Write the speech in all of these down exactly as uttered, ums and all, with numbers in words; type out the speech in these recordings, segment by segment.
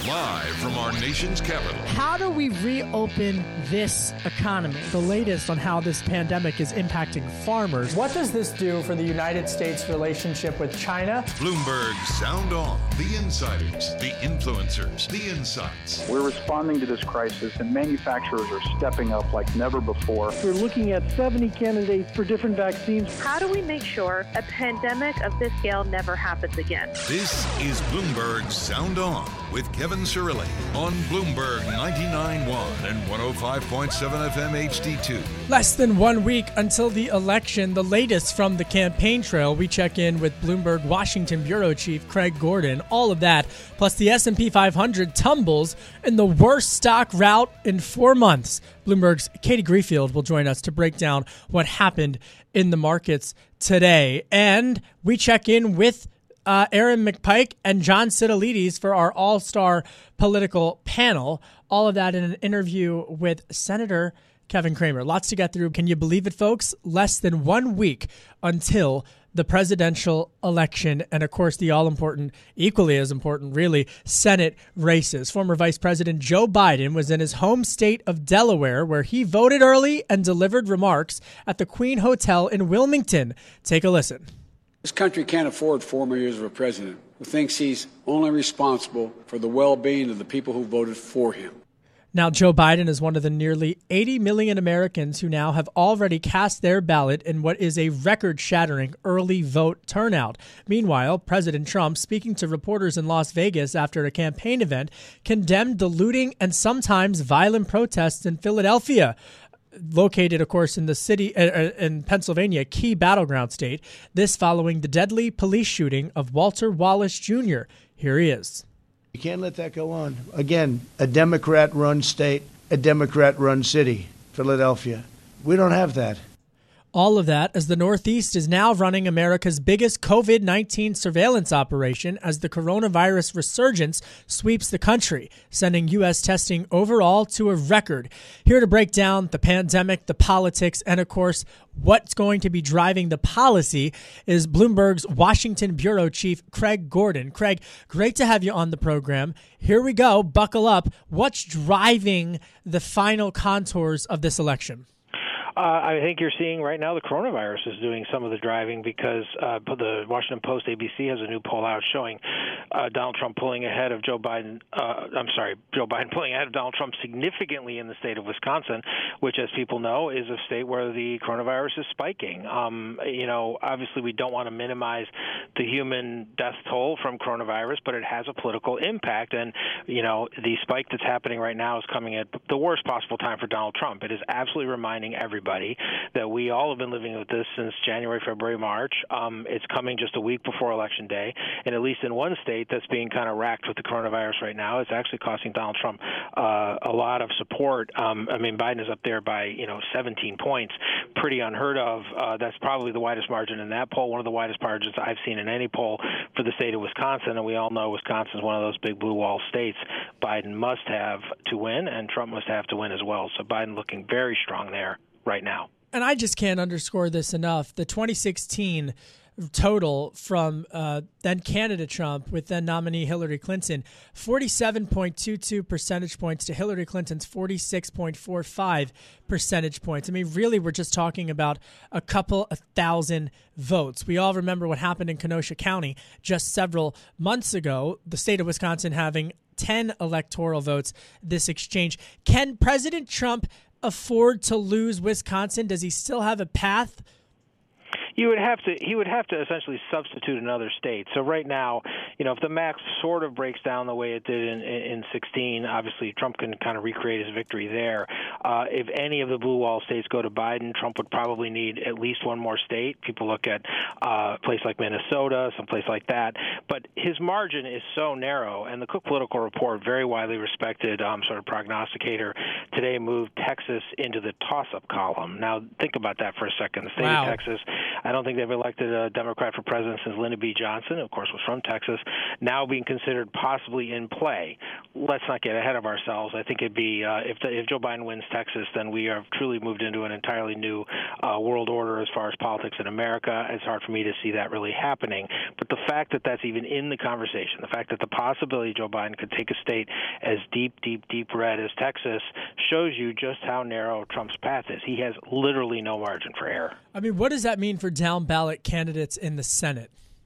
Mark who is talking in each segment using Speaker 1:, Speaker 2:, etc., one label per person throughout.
Speaker 1: Live from our nation's capital.
Speaker 2: How do we reopen this economy? The latest on how this pandemic is impacting farmers.
Speaker 3: What does this do for the United States' relationship with China?
Speaker 1: Bloomberg Sound On. The insiders, the influencers, the insights.
Speaker 4: We're responding to this crisis, and manufacturers are stepping up like never before.
Speaker 5: We're looking at seventy candidates for different vaccines.
Speaker 6: How do we make sure a pandemic of this scale never happens again?
Speaker 1: This is Bloomberg Sound On with Kevin Cirilli on Bloomberg ninety-nine point one and one oh five point seven F M H D two.
Speaker 2: Less than one week until the election. The latest from the campaign trail. We check in with Bloomberg Washington Bureau Chief Craig Gordon. All of that, plus the S and P five hundred tumbles in the worst stock rout in four months. Bloomberg's Katie Greenfield will join us to break down what happened in the markets today. And we check in with Uh, Aaron McPike and John Sitilides for our all-star political panel. All of that in an interview with Senator Kevin Cramer. Lots to get through. Can you believe it, folks? Less than one week until the presidential election and, of course, the all-important, equally as important, really, Senate races. Former Vice President Joe Biden was in his home state of Delaware, where he voted early and delivered remarks at the Queen Hotel in Wilmington. Take a listen.
Speaker 7: This country can't afford four more years of a president who thinks he's only responsible for the well-being of the people who voted for him.
Speaker 2: Now, Joe Biden is one of the nearly eighty million Americans who now have already cast their ballot in what is a record-shattering early vote turnout. Meanwhile, President Trump, speaking to reporters in Las Vegas after a campaign event, condemned the looting and sometimes violent protests in Philadelphia, located, of course, in the city uh, in Pennsylvania, a key battleground state. This following the deadly police shooting of Walter Wallace Junior Here he is.
Speaker 8: You can't let that go on. Again, a Democrat-run state, a Democrat-run city, Philadelphia. We don't have that.
Speaker 2: All of that as the Northeast is now running America's biggest COVID nineteen surveillance operation as the coronavirus resurgence sweeps the country, sending U S testing overall to a record. Here to break down the pandemic, the politics, and, of course, what's going to be driving the policy is Bloomberg's Washington Bureau Chief Craig Gordon. Craig, great to have you on the program. Here we go. Buckle up. What's driving the final contours of this election?
Speaker 9: Uh, I think you're seeing right now the coronavirus is doing some of the driving because uh, the Washington Post A B C has a new poll out showing uh, Donald Trump pulling ahead of Joe Biden. Uh, I'm sorry, Joe Biden pulling ahead of Donald Trump significantly in the state of Wisconsin, which, as people know, is a state where the coronavirus is spiking. Um, you know, obviously we don't want to minimize the human death toll from coronavirus, but it has a political impact. And, you know, the spike that's happening right now is coming at the worst possible time for Donald Trump. It is absolutely reminding everybody that we all have been living with this since January, February, March. Um, it's coming just a week before Election Day, and at least in one state that's being kind of racked with the coronavirus right now, it's actually costing Donald Trump uh, a lot of support. Um, I mean, Biden is up there by, you know, seventeen points, pretty unheard of. Uh, that's probably the widest margin in that poll, one of the widest margins I've seen in any poll for the state of Wisconsin, and we all know Wisconsin is one of those big blue wall states Biden must have to win, and Trump must have to win as well. So Biden looking very strong there right now.
Speaker 2: And I just can't underscore this enough. The twenty sixteen total from uh, then candidate Trump with then nominee Hillary Clinton, forty-seven point two two percentage points to Hillary Clinton's forty-six point four five percentage points. I mean, really, we're just talking about a couple of thousand votes. We all remember what happened in Kenosha County just several months ago, the state of Wisconsin having ten electoral votes this exchange. Can President Trump afford to lose Wisconsin? Does he still have a path?
Speaker 9: You would have to. He would have to essentially substitute another state. So right now, you know, if the math sort of breaks down the way it did in, in sixteen, obviously Trump can kind of recreate his victory there. Uh, if any of the blue wall states go to Biden, Trump would probably need at least one more state. People look at uh, a place like Minnesota, some place like that. But his margin is so narrow, and the Cook Political Report, very widely respected um, sort of prognosticator, today moved Texas into the toss-up column. Now, think about that for a second. The state
Speaker 2: wow.
Speaker 9: of Texas I don't think they've elected a Democrat for president since Lyndon B. Johnson, who, of course, was from Texas, now being considered possibly in play. Let's not get ahead of ourselves. I think it'd be, uh, if, the, if Joe Biden wins Texas, then we have truly moved into an entirely new uh, world order as far as politics in America. It's hard for me to see that really happening. But the fact that that's even in the conversation, the fact that the possibility Joe Biden could take a state as deep, deep, deep red as Texas shows you just how narrow Trump's path is. He has literally no margin for error.
Speaker 2: I mean, what does that mean for down ballot candidates in the Senate?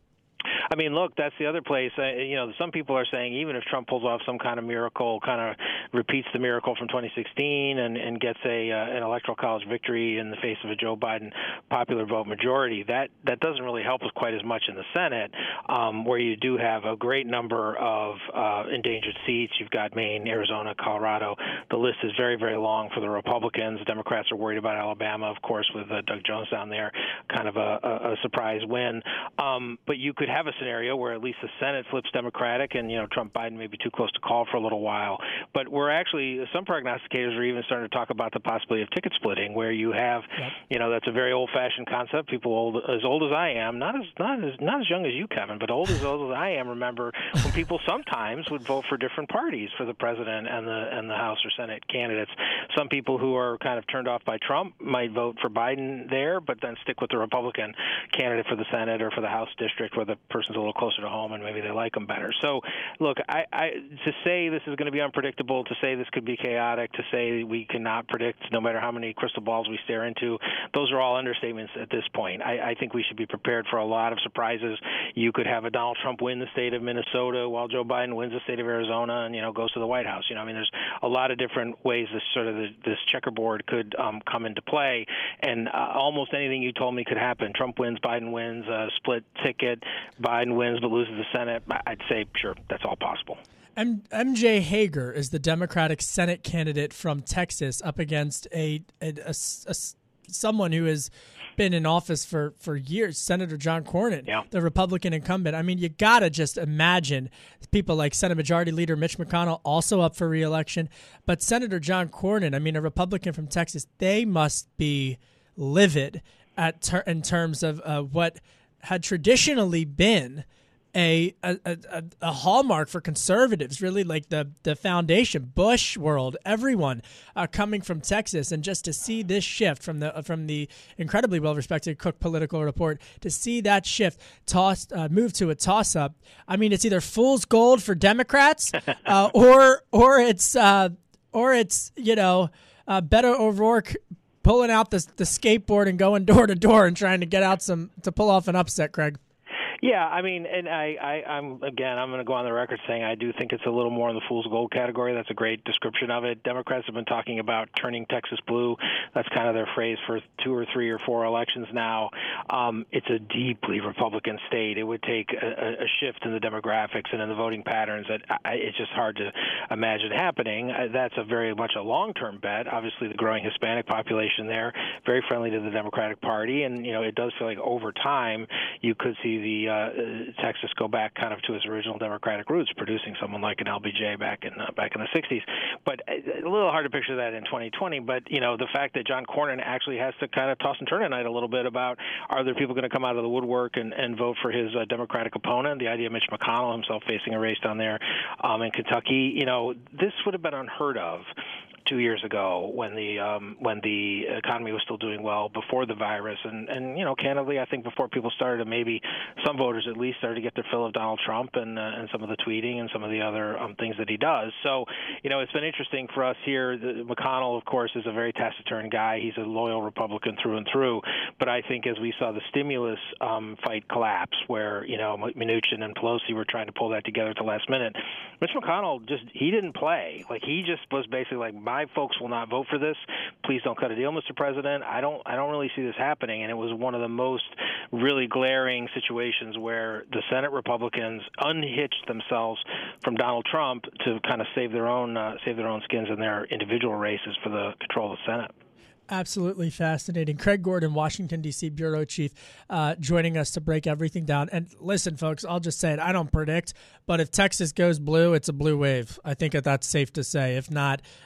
Speaker 9: I mean, look, that's the other place. Uh, you know, some people are saying even if Trump pulls off some kind of miracle, kind of repeats the miracle from twenty sixteen and, and gets a uh, an electoral college victory in the face of a Joe Biden popular vote majority, that, that doesn't really help us quite as much in the Senate, um, where you do have a great number of uh, endangered seats. You've got Maine, Arizona, Colorado. The list is very, very long for the Republicans. Democrats are worried about Alabama, of course, with uh, Doug Jones down there, kind of a, a, a surprise win. Um, but you could have a scenario where at least the Senate flips Democratic and, you know, Trump Biden may be too close to call for a little while. But we're actually, some prognosticators are even starting to talk about the possibility of ticket splitting, where you have, yep. you know, that's a very old-fashioned concept. People old, as old as I am, not as not as not as young as you, Kevin, but old as old as I am, remember when people sometimes would vote for different parties for the president and the and the House or Senate candidates. Some people who are kind of turned off by Trump might vote for Biden there, but then stick with the Republican candidate for the Senate or for the House district where the person's a little closer to home and maybe they like them better. So, look, I, I to say this is going to be unpredictable, to say this could be chaotic, to say we cannot predict no matter how many crystal balls we stare into, those are all understatements at this point. I, I think we should be prepared for a lot of surprises. You could have a Donald Trump win the state of Minnesota while Joe Biden wins the state of Arizona and, you know, goes to the White House. You know, I mean, there's a lot of different ways this sort of the, this checkerboard could um, come into play, and uh, almost anything you told me could happen. Trump wins, Biden wins, uh, split ticket, Biden wins but loses the Senate. I'd say, sure, that's all possible.
Speaker 2: M- MJ Hager is the Democratic Senate candidate from Texas up against a, a, a, a someone who has been in office for, for years, Senator John Cornyn,
Speaker 9: yeah.
Speaker 2: the Republican incumbent. I mean, you got to just imagine people like Senate Majority Leader Mitch McConnell also up for re-election. But Senator John Cornyn, I mean, a Republican from Texas, they must be livid at ter- in terms of uh, what had traditionally been A, a a a hallmark for conservatives, really like the, the foundation, Bush world, everyone uh, coming from Texas, and just to see this shift from the from the incredibly well respected Cook Political Report, to see that shift tossed uh, move to a toss up. I mean, it's either fool's gold for Democrats, uh, or or it's uh, or it's you know uh, Beto O'Rourke pulling out the the skateboard and going door to door and trying to get out some to pull off an upset, Craig.
Speaker 9: Yeah, I mean, and I, I, I'm again, I'm going to go on the record saying I do think it's a little more in the fool's gold category. That's a great description of it. Democrats have been talking about turning Texas blue. That's kind of their phrase for two or three or four elections now. Um, it's a deeply Republican state. It would take a, a shift in the demographics and in the voting patterns that I, it's just hard to imagine happening. Uh, that's a very much a long-term bet. Obviously, the growing Hispanic population there, very friendly to the Democratic Party, and you know, it does feel like over time you could see the Uh, Texas go back kind of to its original Democratic roots, producing someone like an L B J back in uh, back in the sixties. But a little hard to picture that in twenty twenty. But you know, the fact that John Cornyn actually has to kind of toss and turn tonight a little bit about are there people going to come out of the woodwork and, and vote for his uh, Democratic opponent? The idea of Mitch McConnell himself facing a race down there um, in Kentucky, you know, this would have been unheard of two years ago when the um, when the economy was still doing well before the virus, and, and you know, candidly, I think before people started to maybe some voters at least started to get their fill of Donald Trump and uh, and some of the tweeting and some of the other um, things that he does. So, you know, it's been interesting for us here. The, McConnell, of course, is a very taciturn guy. He's a loyal Republican through and through. But I think as we saw the stimulus um, fight collapse, where you know Mnuchin and Pelosi were trying to pull that together at the last minute, Mitch McConnell just he didn't play. Like he just was basically like, my folks will not vote for this. Please don't cut a deal, Mister President. I don't I don't really see this happening. And it was one of the most really glaring situations where the Senate Republicans unhitched themselves from Donald Trump to kind of save their own uh, save their own skins in their individual races for the control of the Senate.
Speaker 2: Absolutely fascinating. Craig Gordon, Washington, D C bureau chief, uh, joining us to break everything down. And listen, folks, I'll just say it. I don't predict, but if Texas goes blue, it's a blue wave. I think that that's safe to say. If not,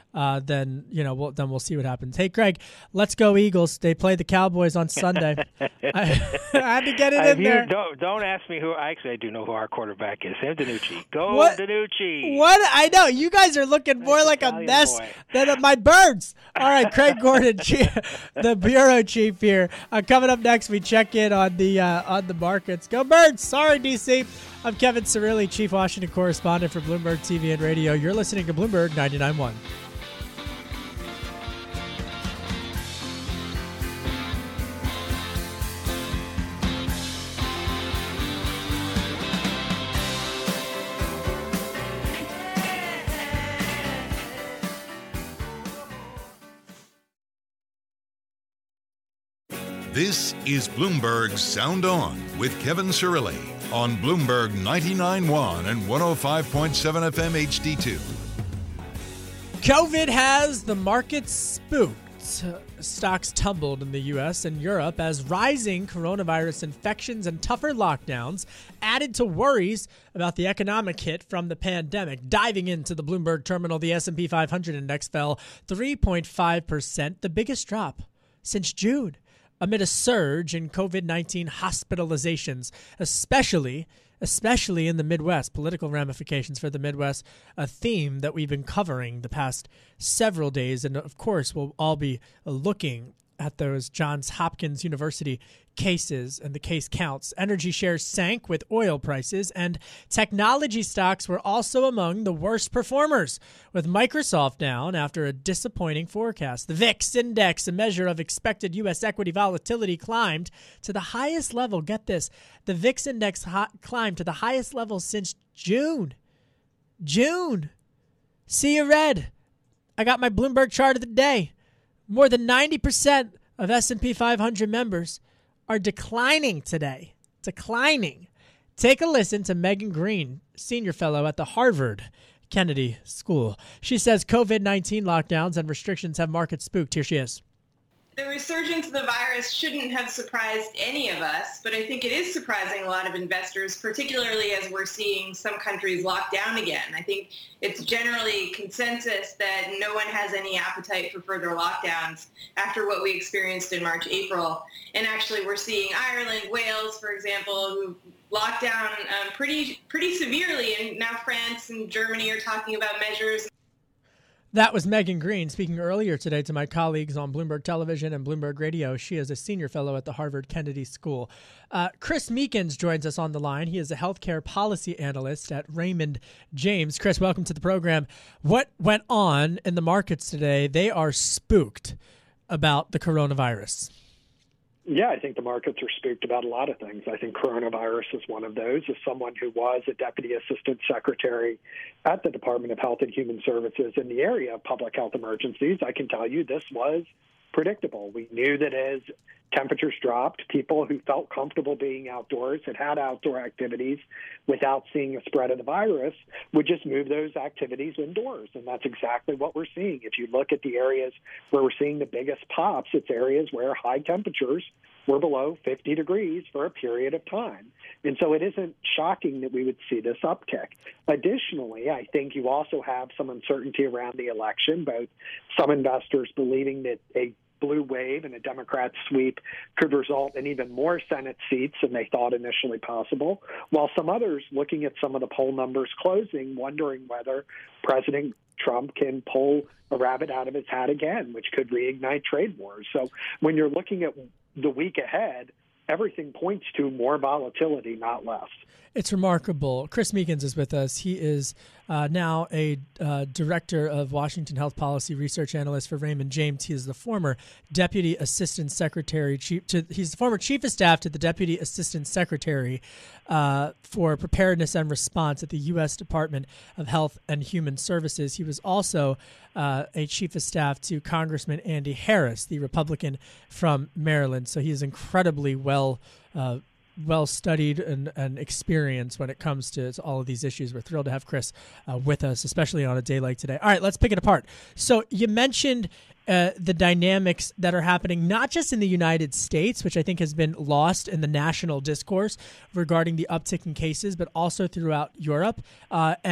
Speaker 2: uh, then you know we'll, then we'll see what happens. Hey, Greg, let's go Eagles. They play the Cowboys on Sunday. I, I had to get it
Speaker 9: Have
Speaker 2: in
Speaker 9: you,
Speaker 2: there.
Speaker 9: Don't, don't ask me who. Actually, I do know who our quarterback is. Sam DiNucci. Go
Speaker 2: What?
Speaker 9: DiNucci.
Speaker 2: What? I know. You guys are looking more
Speaker 9: Nice
Speaker 2: like
Speaker 9: Italian
Speaker 2: a mess
Speaker 9: boy.
Speaker 2: than my birds. All right, Craig Gordon, the bureau chief here. Uh, coming up next, we check in on the uh, on the markets. Go Birds! Sorry, D C. I'm Kevin Cirilli, Chief Washington Correspondent for Bloomberg T V and Radio. You're listening to Bloomberg ninety-nine point one.
Speaker 1: This is Bloomberg Sound On with Kevin Cirilli on Bloomberg ninety-nine point one and one oh five point seven F M H D two.
Speaker 2: COVID has the markets spooked. Stocks tumbled in the U S and Europe as rising coronavirus infections and tougher lockdowns added to worries about the economic hit from the pandemic. Diving into the Bloomberg terminal, the S and P five hundred index fell three point five percent, the biggest drop since June, amid a surge in COVID nineteen hospitalizations, especially especially in the Midwest. Political ramifications for the Midwest, a theme that we've been covering the past several days. And of course, we'll all be looking at those Johns Hopkins University cases and the case counts. Energy shares sank with oil prices, and technology stocks were also among the worst performers, with Microsoft down after a disappointing forecast. The V I X index, a measure of expected U S equity volatility, climbed to the highest level. Get this. The V I X index ho- climbed to the highest level since June. June. See you red. I got my Bloomberg chart of the day. More than ninety percent of S and P five hundred members are declining today. Declining. Take a listen to Megan Green, senior fellow at the Harvard Kennedy School. She says COVID nineteen lockdowns and restrictions have markets spooked. Here she is.
Speaker 10: The resurgence of the virus shouldn't have surprised any of us, but I think it is surprising a lot of investors, particularly as we're seeing some countries lock down again. I think it's generally consensus that no one has any appetite for further lockdowns after what we experienced in March, April. And actually, we're seeing Ireland, Wales, for example, who locked down um, pretty, pretty severely, and now France and Germany are talking about measures.
Speaker 2: That was Megan Green speaking earlier today to my colleagues on Bloomberg Television and Bloomberg Radio. She is a senior fellow at the Harvard Kennedy School. Uh, Chris Meekins joins us on the line. He is a healthcare policy analyst at Raymond James. Chris, welcome to the program. What went on in the markets today? They are spooked about the coronavirus.
Speaker 11: Yeah, I think the markets are spooked about a lot of things. I think coronavirus is one of those. As someone who was a deputy assistant secretary at the Department of Health and Human Services in the area of public health emergencies, I can tell you this was predictable. We knew that as temperatures dropped, people who felt comfortable being outdoors, had had outdoor activities without seeing a spread of the virus, would just move those activities indoors. And that's exactly what we're seeing. If you look at the areas where we're seeing the biggest pops, it's areas where high temperatures were below fifty degrees for a period of time. And so it isn't shocking that we would see this uptick. Additionally, I think you also have some uncertainty around the election, both some investors believing that a blue wave and a Democrat sweep could result in even more Senate seats than they thought initially possible, while some others looking at some of the poll numbers closing, wondering whether President Trump can pull a rabbit out of his hat again, which could reignite trade wars. So when you're looking at the week ahead, everything points to more volatility, not less.
Speaker 2: It's remarkable. Chris Meekins is with us. He is uh, now a uh, director of Washington Health Policy Research Analyst for Raymond James. He is the former Deputy Assistant Secretary. Chief to, he's the former Chief of Staff to the Deputy Assistant Secretary uh, for Preparedness and Response at the U S Department of Health and Human Services. He was also uh, a Chief of Staff to Congressman Andy Harris, the Republican from Maryland. So he is incredibly well uh, well studied and, and experienced when it comes to, to all of these issues. We're thrilled to have Chris uh, with us, especially on a day like today. All right, let's pick it apart. So you mentioned uh, the dynamics that are happening, not just in the United States, which I think has been lost in the national discourse regarding the uptick in cases, but also throughout Europe. Uh, and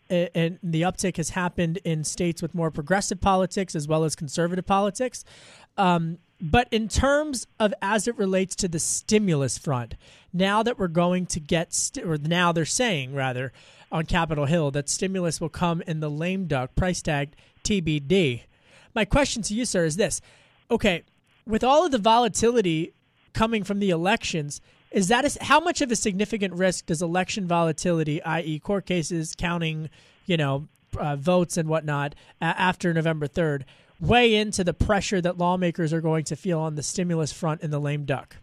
Speaker 2: and the uptick has happened in states with more progressive politics as well as conservative politics. Um, but in terms of as it relates to the stimulus front, now that we're going to get, st- or now they're saying rather on Capitol Hill that stimulus will come in the lame duck, price tag T B D. My question to you, sir, is this. Okay, with all of the volatility coming from the elections, is that a, how much of a significant risk does election volatility, that is court cases counting, you know, uh, votes and whatnot uh, after November third, weigh into the pressure that lawmakers are going to feel on the stimulus front in the lame duck?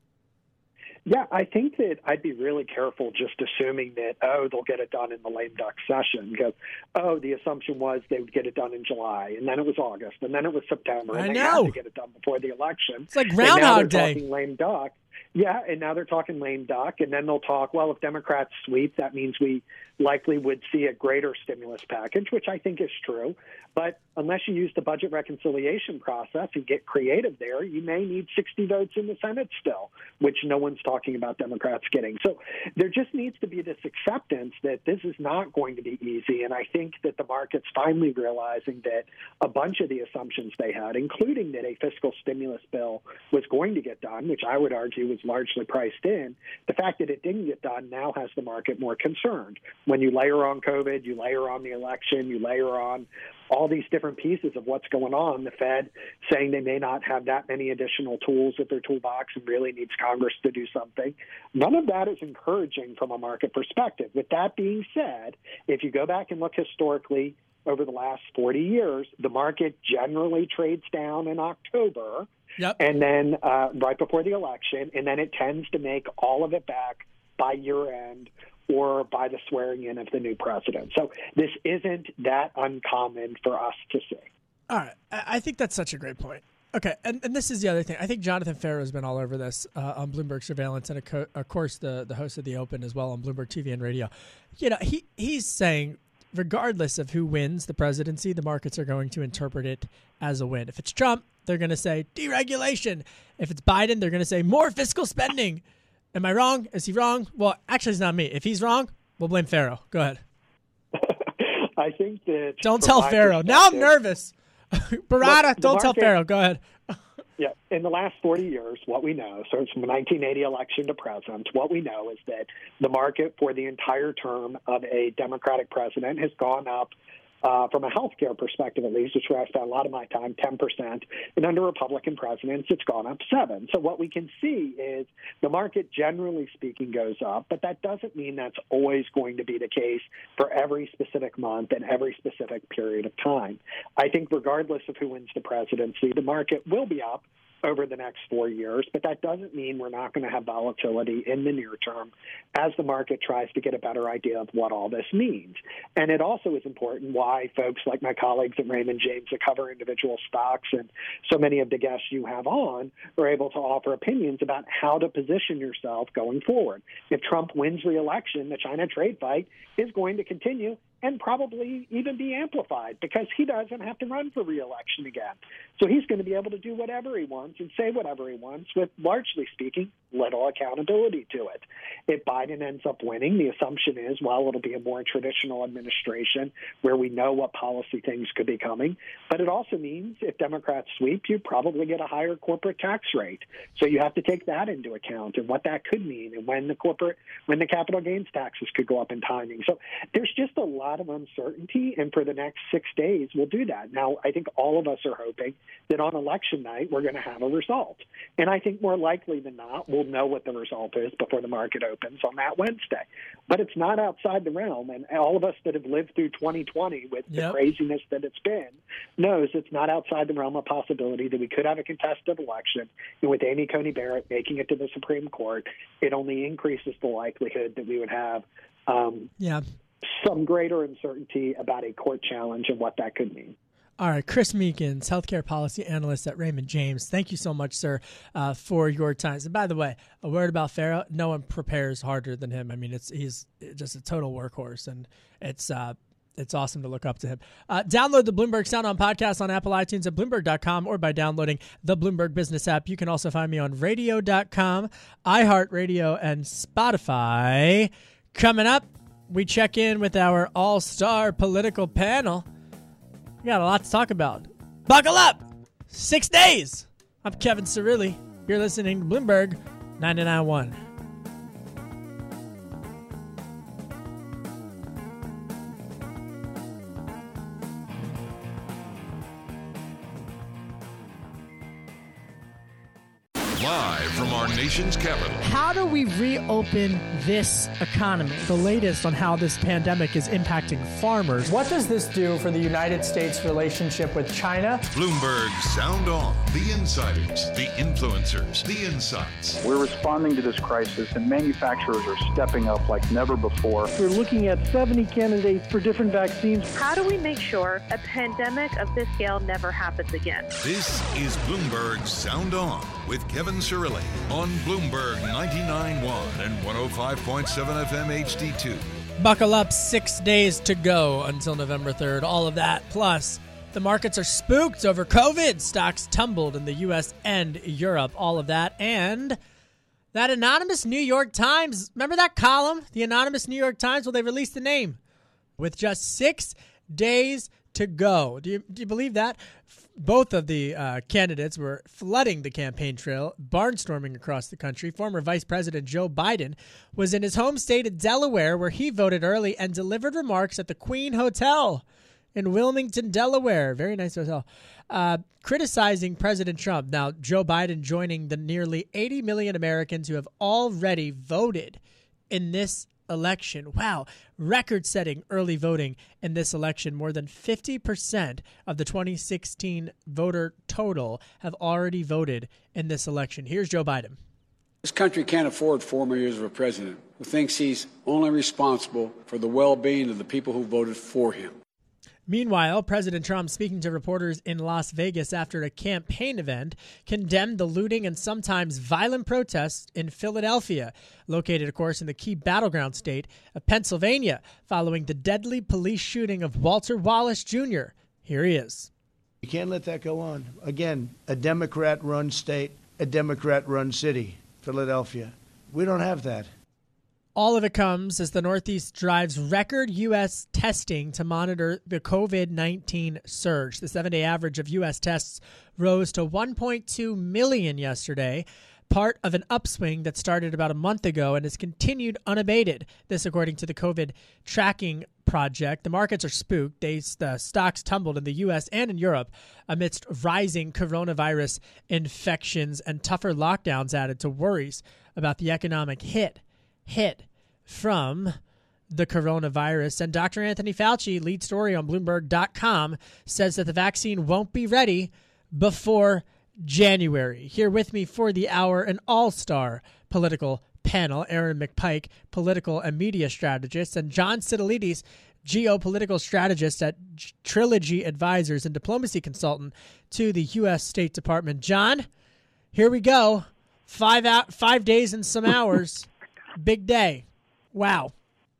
Speaker 11: Yeah, I think that I'd be really careful just assuming that, oh, they'll get it done in the lame duck session because, oh, the assumption was they would get it done in July, and then it was August, and then it was September, and
Speaker 2: I
Speaker 11: they
Speaker 2: know.
Speaker 11: had to get it done before the election.
Speaker 2: It's like Groundhog
Speaker 11: Day.
Speaker 2: Day.
Speaker 11: Talking lame duck. Yeah, and now they're talking lame duck, and then they'll talk, well, if Democrats sweep, that means we likely would see a greater stimulus package, which I think is true. But unless you use the budget reconciliation process and get creative there, you may need sixty votes in the Senate still, which no one's talking about Democrats getting. So there just needs to be this acceptance that this is not going to be easy. And I think that the market's finally realizing that a bunch of the assumptions they had, including that a fiscal stimulus bill was going to get done, which I would argue was largely priced in, the fact that it didn't get done now has the market more concerned. When you layer on COVID, you layer on the election, you layer on all these different pieces of what's going on, the Fed saying they may not have that many additional tools at their toolbox and really needs Congress to do something. None of that is encouraging from a market perspective. With that being said, if you go back and look historically over the last forty years, the market generally trades down in October.
Speaker 2: Yep.
Speaker 11: And then uh, right before the election, and then it tends to make all of it back by year end or by the swearing in of the new president. So this isn't that uncommon for us to see.
Speaker 2: All right. I think that's such a great point. Okay, and, and this is the other thing. I think Jonathan Ferro has been all over this uh, on Bloomberg Surveillance and, of, co- of course, the, the host of The Open as well on Bloomberg T V and radio. You know, he he's saying regardless of who wins the presidency, the markets are going to interpret it as a win. If it's Trump, they're going to say deregulation. If it's Biden, they're going to say more fiscal spending. Am I wrong? Is he wrong? Well, actually, it's not me. If he's wrong, we'll blame Ferro. Go ahead.
Speaker 11: I think that...
Speaker 2: Don't tell Ferro. Now I'm nervous. Barada,
Speaker 11: Look,
Speaker 2: don't
Speaker 11: market,
Speaker 2: tell Ferro. Go ahead.
Speaker 11: Yeah, in the last forty years, what we know, so it's from the nineteen eighty election to present, what we know is that the market for the entire term of a Democratic president has gone up Uh, from a healthcare perspective, at least, which is where I spent a lot of my time, ten percent. And under Republican presidents, it's gone up seven. So what we can see is the market, generally speaking, goes up, but that doesn't mean that's always going to be the case for every specific month and every specific period of time. I think regardless of who wins the presidency, the market will be up over the next four years, but that doesn't mean we're not going to have volatility in the near term as the market tries to get a better idea of what all this means. And it also is important why folks like my colleagues at Raymond James that cover individual stocks and so many of the guests you have on are able to offer opinions about how to position yourself going forward. If Trump wins re-election, the China trade fight is going to continue and probably even be amplified because he doesn't have to run for re-election again. So he's going to be able to do whatever he wants and say whatever he wants with, largely speaking, little accountability to it. If Biden ends up winning, the assumption is, well, it'll be a more traditional administration where we know what policy things could be coming. But it also means if Democrats sweep, you probably get a higher corporate tax rate. So you have to take that into account and what that could mean and when the corporate, when the capital gains taxes could go up in timing. So there's just a lot of uncertainty, and for the next six days, we'll do that. Now, I think all of us are hoping that on election night, we're going to have a result. And I think more likely than not, we'll know what the result is before the market opens on that Wednesday. But it's not outside the realm, and all of us that have lived through twenty twenty with
Speaker 2: yep.
Speaker 11: the craziness that it's been knows it's not outside the realm of possibility that we could have a contested election. And with Amy Coney Barrett making it to the Supreme Court, it only increases the likelihood that we would have um,
Speaker 2: yeah.
Speaker 11: some greater uncertainty about a court challenge and what that could mean.
Speaker 2: All right, Chris Meekins, healthcare policy analyst at Raymond James. Thank you so much, sir, uh, for your time. And by the way, a word about Ferro: no one prepares harder than him. I mean, it's he's just a total workhorse, and it's uh, it's awesome to look up to him. Uh, download the Bloomberg Sound On podcast on Apple iTunes at Bloomberg dot com or by downloading the Bloomberg Business app. You can also find me on radio dot com, iHeartRadio, and Spotify. Coming up, we check in with our all-star political panel. We got a lot to talk about. Buckle up! Six days! I'm Kevin Cirilli. You're listening to Bloomberg ninety-nine point one.
Speaker 1: Live from our nation's capital.
Speaker 2: How do we reopen this economy? The latest on how this pandemic is impacting farmers.
Speaker 3: What does this do for the United States' relationship with China?
Speaker 1: Bloomberg Sound On. The insiders, the influencers, the insights.
Speaker 4: We're responding to this crisis, and manufacturers are stepping up like never before.
Speaker 5: We're looking at seventy candidates for different vaccines.
Speaker 6: How do we make sure a pandemic of this scale never happens again?
Speaker 1: This is Bloomberg Sound On with Kevin Cirilli on Bloomberg ninety-nine point one and one oh five point seven F M H D two.
Speaker 2: Buckle up, six days to go until November third. All of that, plus the markets are spooked over COVID. Stocks tumbled in the U S and Europe. All of that, and that anonymous New York Times. Remember that column? The anonymous New York Times? Well, they released the name with just six days to go. Do you, do you believe that? Both of the uh, candidates were flooding the campaign trail, barnstorming across the country. Former Vice President Joe Biden was in his home state of Delaware, where he voted early and delivered remarks at the Queen Hotel in Wilmington, Delaware. Very nice hotel. Uh, criticizing President Trump. Now, Joe Biden joining the nearly eighty million Americans who have already voted in this election. Wow. Record-setting early voting in this election. More than fifty percent of the twenty sixteen voter total have already voted in this election. Here's Joe Biden.
Speaker 7: This country can't afford four more years of a president who thinks he's only responsible for the well-being of the people who voted for him.
Speaker 2: Meanwhile, President Trump, speaking to reporters in Las Vegas after a campaign event, condemned the looting and sometimes violent protests in Philadelphia, located, of course, in the key battleground state of Pennsylvania, following the deadly police shooting of Walter Wallace Junior Here he is.
Speaker 8: You can't let that go on. Again, a Democrat-run state, a Democrat-run city, Philadelphia. We don't have that.
Speaker 2: All of it comes as the Northeast drives record U S testing to monitor the COVID nineteen surge. The seven-day average of U S tests rose to one point two million yesterday, part of an upswing that started about a month ago and has continued unabated. This, according to the COVID tracking project. The markets are spooked. They, the stocks tumbled in the U S and in Europe amidst rising coronavirus infections and tougher lockdowns added to worries about the economic hit. hit from the coronavirus. And Doctor Anthony Fauci, lead story on Bloomberg dot com, says that the vaccine won't be ready before January. Here with me for the hour, an all-star political panel, Aaron McPike, political and media strategist, and John Sitilides, geopolitical strategist at Trilogy Advisors and diplomacy consultant to the U S State Department. John, here we go. Five out, five days and some hours. Big day. Wow.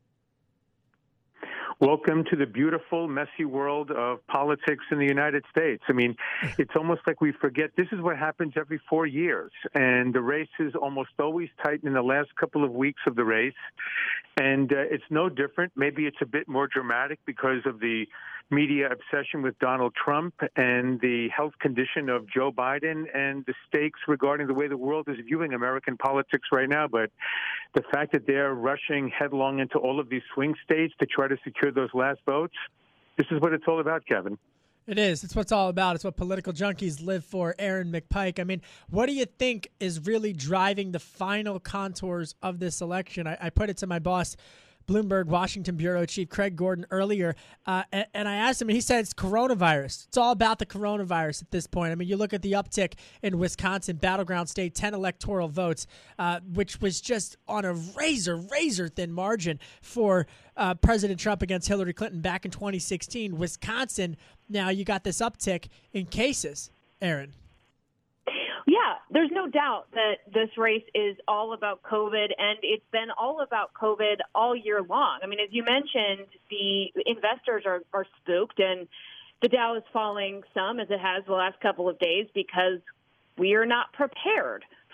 Speaker 12: Welcome to the beautiful, messy world of politics in the United States. I mean, it's almost like we forget this is what happens every four years. And the race is almost always tight in the last couple of weeks of the race. And uh, it's no different. Maybe it's a bit more dramatic because of the media obsession with Donald Trump and the health condition of Joe Biden and the stakes regarding the way the world is viewing American politics right now. But the fact that they're rushing headlong into all of these swing states to try to secure those last votes, this is what it's all about, Kevin.
Speaker 2: It is. It's what it's all about. It's what political junkies live for. Aaron McPike. I mean, what do you think is really driving the final contours of this election? I, I put it to my boss, Bloomberg Washington Bureau Chief Craig Gordon, earlier, uh, and, and I asked him, and he said it's coronavirus. It's all about the coronavirus at this point. I mean, you look at the uptick in Wisconsin, battleground state, ten electoral votes, uh, which was just on a razor, razor thin margin for uh, President Trump against Hillary Clinton back in twenty sixteen. Wisconsin, now you got this uptick in cases. Aaron.
Speaker 13: Yeah, there's no doubt that this race is all about COVID, and it's been all about COVID all year long. I mean, as you mentioned, the investors are, are spooked, and the Dow is falling some, as it has the last couple of days, because we are not prepared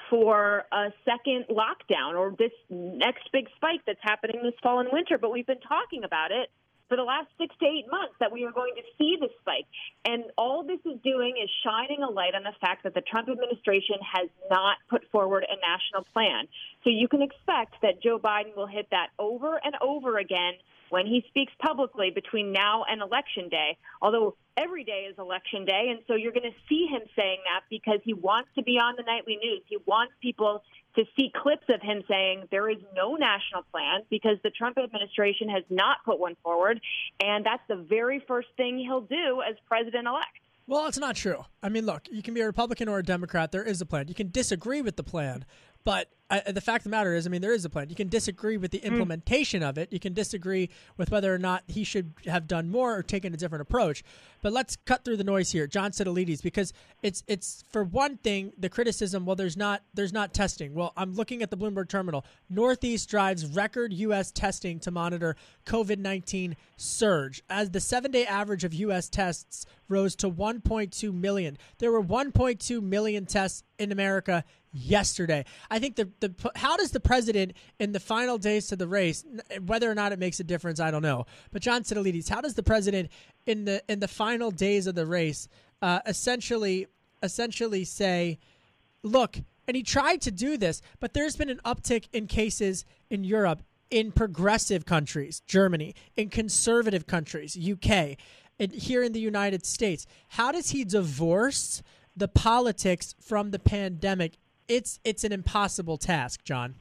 Speaker 13: for a second lockdown or this next big spike that's happening this fall and winter. But we've been talking about it for the last six to eight months that we are going to see this spike. And all this is doing is shining a light on the fact that the Trump administration has not put forward a national plan. So you can expect that Joe Biden will hit that over and over again when he speaks publicly between now and Election Day, although every day is Election Day, and so you're going to see him saying that because he wants to be on the nightly news. He wants people to see clips of him saying there is no national plan because the Trump administration has not put one forward, and that's the very first thing he'll do as president-elect.
Speaker 2: Well, it's not true. I mean, look, you can be a Republican or a Democrat. There is a plan. You can disagree with the plan, but uh, the fact of the matter is, I mean, there is a plan. You can disagree with the implementation mm. of it. You can disagree with whether or not he should have done more or taken a different approach. But let's cut through the noise here, John Sitilides, because it's it's for one thing the criticism. Well, there's not there's not testing. Well, I'm looking at the Bloomberg terminal. Northeast drives record U S testing to monitor COVID nineteen surge as the seven-day average of U S tests rose to one point two million. There were one point two million tests in America yesterday. I think the the how does the president in the final days to the race, whether or not it makes a difference, I don't know. But John Sitilides, how does the president in the in the final days of the race uh, essentially essentially say, look, and he tried to do this, but there's been an uptick in cases in Europe, in progressive countries, Germany, in conservative countries, U K, and here in the United States. How does he divorce the politics from the pandemic? It's it's an impossible task, John.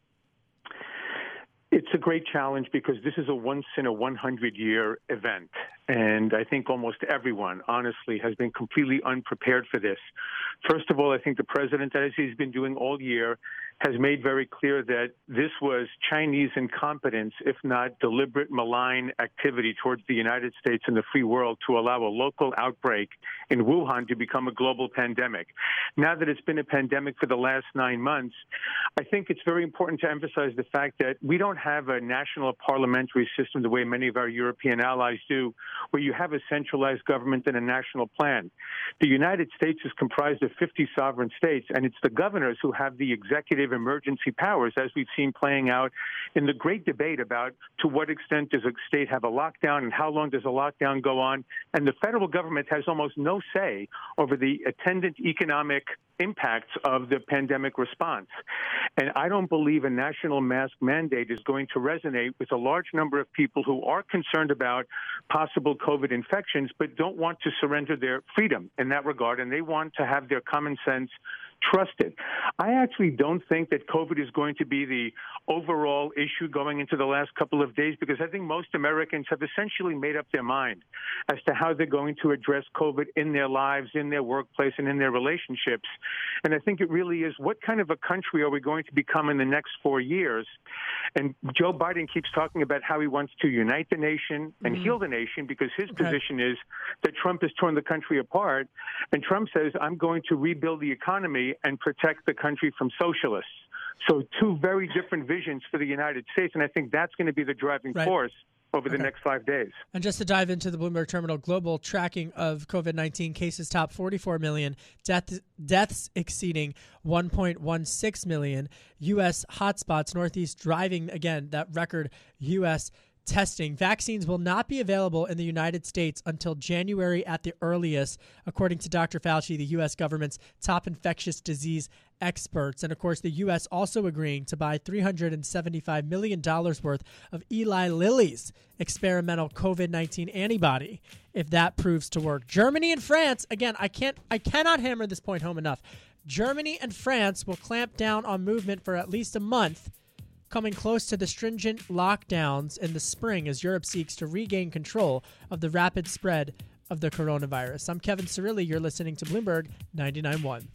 Speaker 12: It's a great challenge because this is a once in a one hundred year event. And I think almost everyone, honestly, has been completely unprepared for this. First of all, I think the president, as he's been doing all year, has made very clear that this was Chinese incompetence, if not deliberate malign activity towards the United States and the free world to allow a local outbreak in Wuhan to become a global pandemic. Now that it's been a pandemic for the last nine months, I think it's very important to emphasize the fact that we don't have a national parliamentary system the way many of our European allies do, where you have a centralized government and a national plan. The United States is comprised of fifty sovereign states, and it's the governors who have the executive emergency powers, as we've seen playing out in the great debate about to what extent does a state have a lockdown and how long does a lockdown go on. And the federal government has almost no say over the attendant economic impacts of the pandemic response. And I don't believe a national mask mandate is going to resonate with a large number of people who are concerned about possible COVID infections, but don't want to surrender their freedom in that regard, and they want to have their common sense trusted. I actually don't think that COVID is going to be the overall issue going into the last couple of days, because I think most Americans have essentially made up their mind as to how they're going to address COVID in their lives, in their workplace, and in their relationships. And I think it really is, what kind of a country are we going to become in the next four years? And Joe Biden keeps talking about how he wants to unite the nation and mm-hmm. heal the nation, because his okay. position is that Trump has torn the country apart. And Trump says, I'm going to rebuild the economy and protect the country from socialists. So two very different visions for the United States, and I think that's going to be the driving right. force over okay. the next five days.
Speaker 2: And just to dive into the Bloomberg Terminal, global tracking of COVID nineteen cases top forty-four million, death, deaths exceeding one point one six million, U S hotspots, Northeast driving, again, that record U S testing. Vaccines will not be available in the United States until January at the earliest, according to Doctor Fauci, the U S government's top infectious disease experts. And of course, the U S also agreeing to buy three hundred seventy-five million dollars worth of Eli Lilly's experimental COVID nineteen antibody, if that proves to work. Germany and France, again, I can't, I cannot hammer this point home enough. Germany and France will clamp down on movement for at least a month, coming close to the stringent lockdowns in the spring as Europe seeks to regain control of the rapid spread of the coronavirus. I'm Kevin Cirilli. You're listening to Bloomberg ninety-nine point one.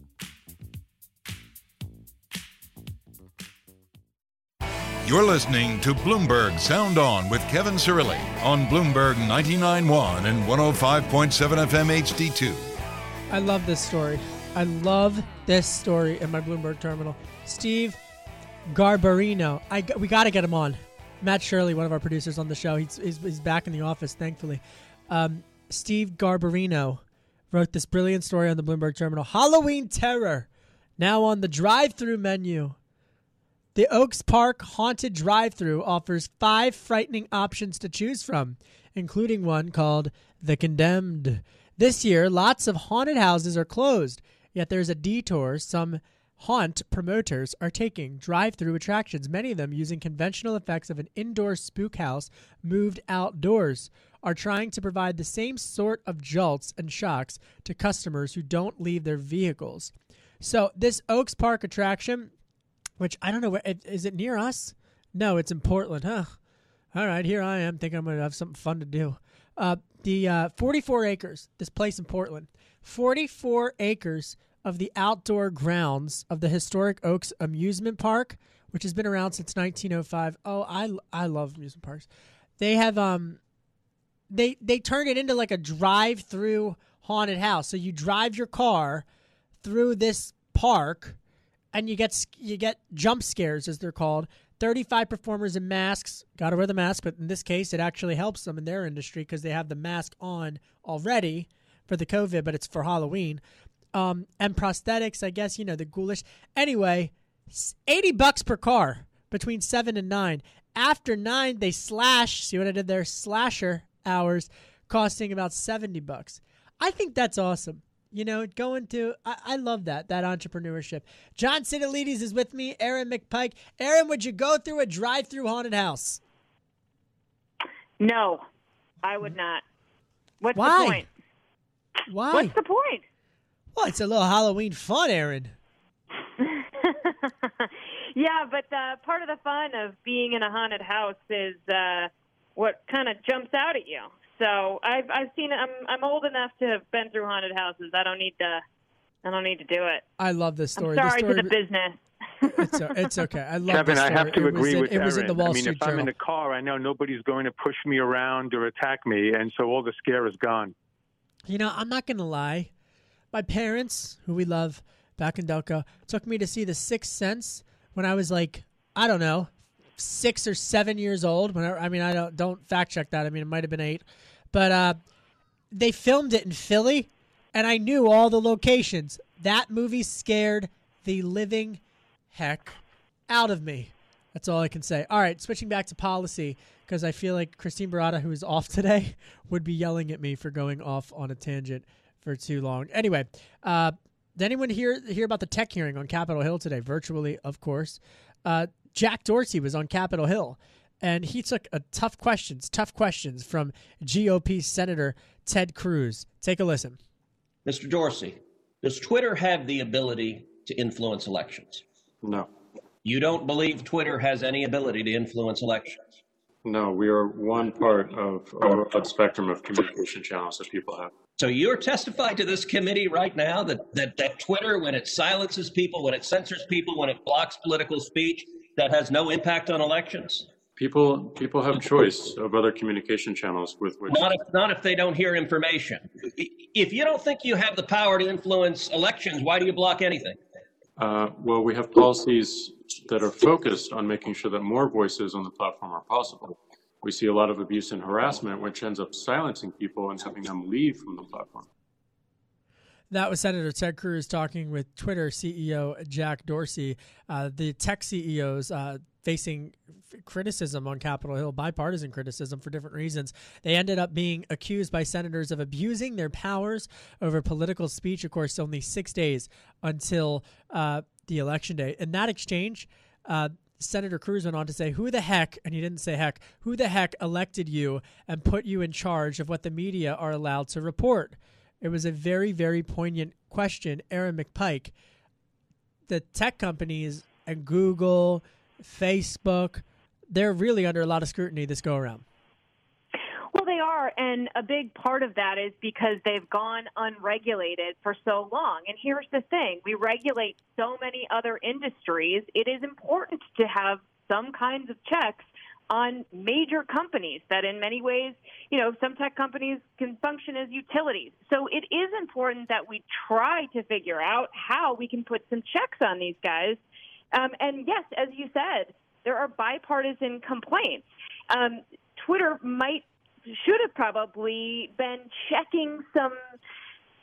Speaker 1: You're listening to Bloomberg Sound On with Kevin Cirilli on Bloomberg ninety-nine point one and one oh five point seven F M H D two.
Speaker 2: I love this story. I love this story in my Bloomberg terminal. Steve Garbarino. I, we got to get him on. Matt Shirley, one of our producers on the show, he's, he's, he's back in the office, thankfully. Um, Steve Garbarino wrote this brilliant story on the Bloomberg Terminal. Halloween terror Now on the drive-through menu, the Oaks Park Haunted Drive-Thru offers five frightening options to choose from, including one called The Condemned. This year, lots of haunted houses are closed, yet there's a detour some haunt promoters are taking. Drive-through attractions, many of them using conventional effects of an indoor spook house moved outdoors, are trying to provide the same sort of jolts and shocks to customers who don't leave their vehicles. So this Oaks Park attraction, which I don't know, where, is it near us? No, it's in Portland, huh? All right, here I am thinking I'm going to have something fun to do. Uh, the uh, forty-four acres, this place in Portland, forty-four acres of the outdoor grounds of the historic Oaks Amusement Park, which has been around since nineteen oh five. Oh, I, I love amusement parks. They have um, they they turned it into like a drive-through haunted house. So you drive your car through this park, and you get you get jump scares, as they're called. thirty-five performers in masks. Got to wear the mask, but in this case, it actually helps them in their industry because they have the mask on already for the COVID, but it's for Halloween. Um, and prosthetics, I guess, you know, the ghoulish. Anyway, eighty bucks per car between seven and nine. After nine, they slash. See what I did there? Slasher hours costing about seventy bucks. I think that's awesome. You know, going to, I, I love that, that entrepreneurship. John Sidolides is with me, Aaron McPike. Aaron, would you go through a drive-through haunted house?
Speaker 13: No, I would not. What's
Speaker 2: Why?
Speaker 13: the point?
Speaker 2: Why?
Speaker 13: What's the point?
Speaker 2: Well, it's a little Halloween fun, Aaron.
Speaker 13: Yeah, but uh, part of the fun of being in a haunted house is uh, what kind of jumps out at you. So I've I've seen I'm I'm old enough to have been through haunted houses. I don't need to I don't need to do it.
Speaker 2: I love this story.
Speaker 13: I'm sorry
Speaker 2: the story,
Speaker 13: to the business.
Speaker 2: It's, a, it's okay. I love
Speaker 12: Kevin,
Speaker 2: this story.
Speaker 12: I have to
Speaker 2: it
Speaker 12: agree
Speaker 2: in,
Speaker 12: with
Speaker 2: it
Speaker 12: Aaron.
Speaker 2: Was in the Wall
Speaker 12: I mean,
Speaker 2: Street
Speaker 12: if I'm
Speaker 2: Journal.
Speaker 12: in the car, I know nobody's going to push me around or attack me, and so all the scare is gone.
Speaker 2: You know, I'm not going to lie. My parents, who we love back in Delco, took me to see The Sixth Sense when I was like, I don't know, six or seven years old. When I, I mean, I don't don't fact check that. I mean, it might have been eight. But uh, they filmed it in Philly, and I knew all the locations. That movie scared the living heck out of me. That's all I can say. All right, switching back to policy, because I feel like Christine Barada, who is off today, would be yelling at me for going off on a tangent for too long. Anyway, uh, did anyone hear hear about the tech hearing on Capitol Hill today? Virtually, of course. Uh, Jack Dorsey was on Capitol Hill, and he took a tough questions, tough questions from G O P Senator Ted Cruz. Take a listen.
Speaker 14: Mister Dorsey, does Twitter have the ability to influence elections?
Speaker 15: No.
Speaker 14: You don't believe Twitter has any ability to influence elections?
Speaker 15: No, we are one part of a broad spectrum of communication channels that people have.
Speaker 14: So you're testifying to this committee right now that, that, that Twitter, when it silences people, when it censors people, when it blocks political speech, that has no impact on elections?
Speaker 15: People people have choice of other communication channels with which...
Speaker 14: Not if, not if they don't hear information. If you don't think you have the power to influence elections, why do you block anything?
Speaker 15: Uh, well, we have policies that are focused on making sure that more voices on the platform are possible. We see a lot of abuse and harassment, which ends up silencing people and having them leave from the platform.
Speaker 2: That was Senator Ted Cruz talking with Twitter C E O Jack Dorsey. Uh, the tech C E Os uh, facing criticism on Capitol Hill, bipartisan criticism for different reasons. They ended up being accused by senators of abusing their powers over political speech. Of course, only six days until uh, the election day. In that exchange, uh, Senator Cruz went on to say, who the heck, and he didn't say heck, who the heck elected you and put you in charge of what the media are allowed to report? It was a very, very poignant question. Aaron McPike, the tech companies and Google, Facebook, they're really under a lot of scrutiny this go around.
Speaker 13: Well, they are, and a big part of that is because they've gone unregulated for so long. And here's the thing. We regulate so many other industries. It is important to have some kinds of checks on major companies that in many ways, you know, some tech companies can function as utilities. So it is important that we try to figure out how we can put some checks on these guys. Um, and yes, as you said, there are bipartisan complaints. Um, Twitter might should have probably been checking some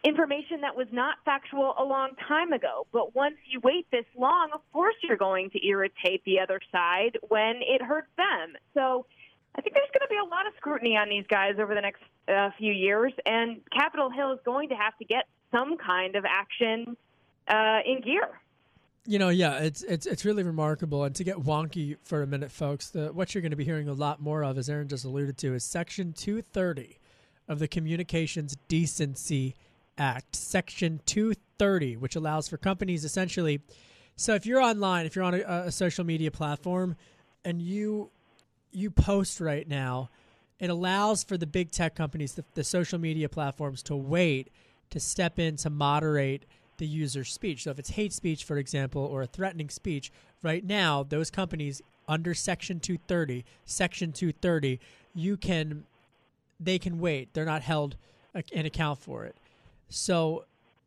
Speaker 13: information that was not factual a long time ago. But once you wait this long, of course you're going to irritate the other side when it hurts them. So I think there's going to be a lot of scrutiny on these guys over the next uh, few years, and Capitol Hill is going to have to get some kind of action uh, in gear.
Speaker 2: You know, yeah, it's it's it's really remarkable. And to get wonky for a minute, folks, the, what you're going to be hearing a lot more of, as Aaron just alluded to, is Section two thirty of the Communications Decency Act, Section two thirty, which allows for companies essentially. So if you're online, if you're on a, a social media platform, and you you post right now, it allows for the big tech companies, the, the social media platforms, to wait to step in to moderate the user's speech. So if it's hate speech, for example, or a threatening speech, right now those companies under Section two thirty, Section two thirty, you can they can wait. They're not held in account for it. So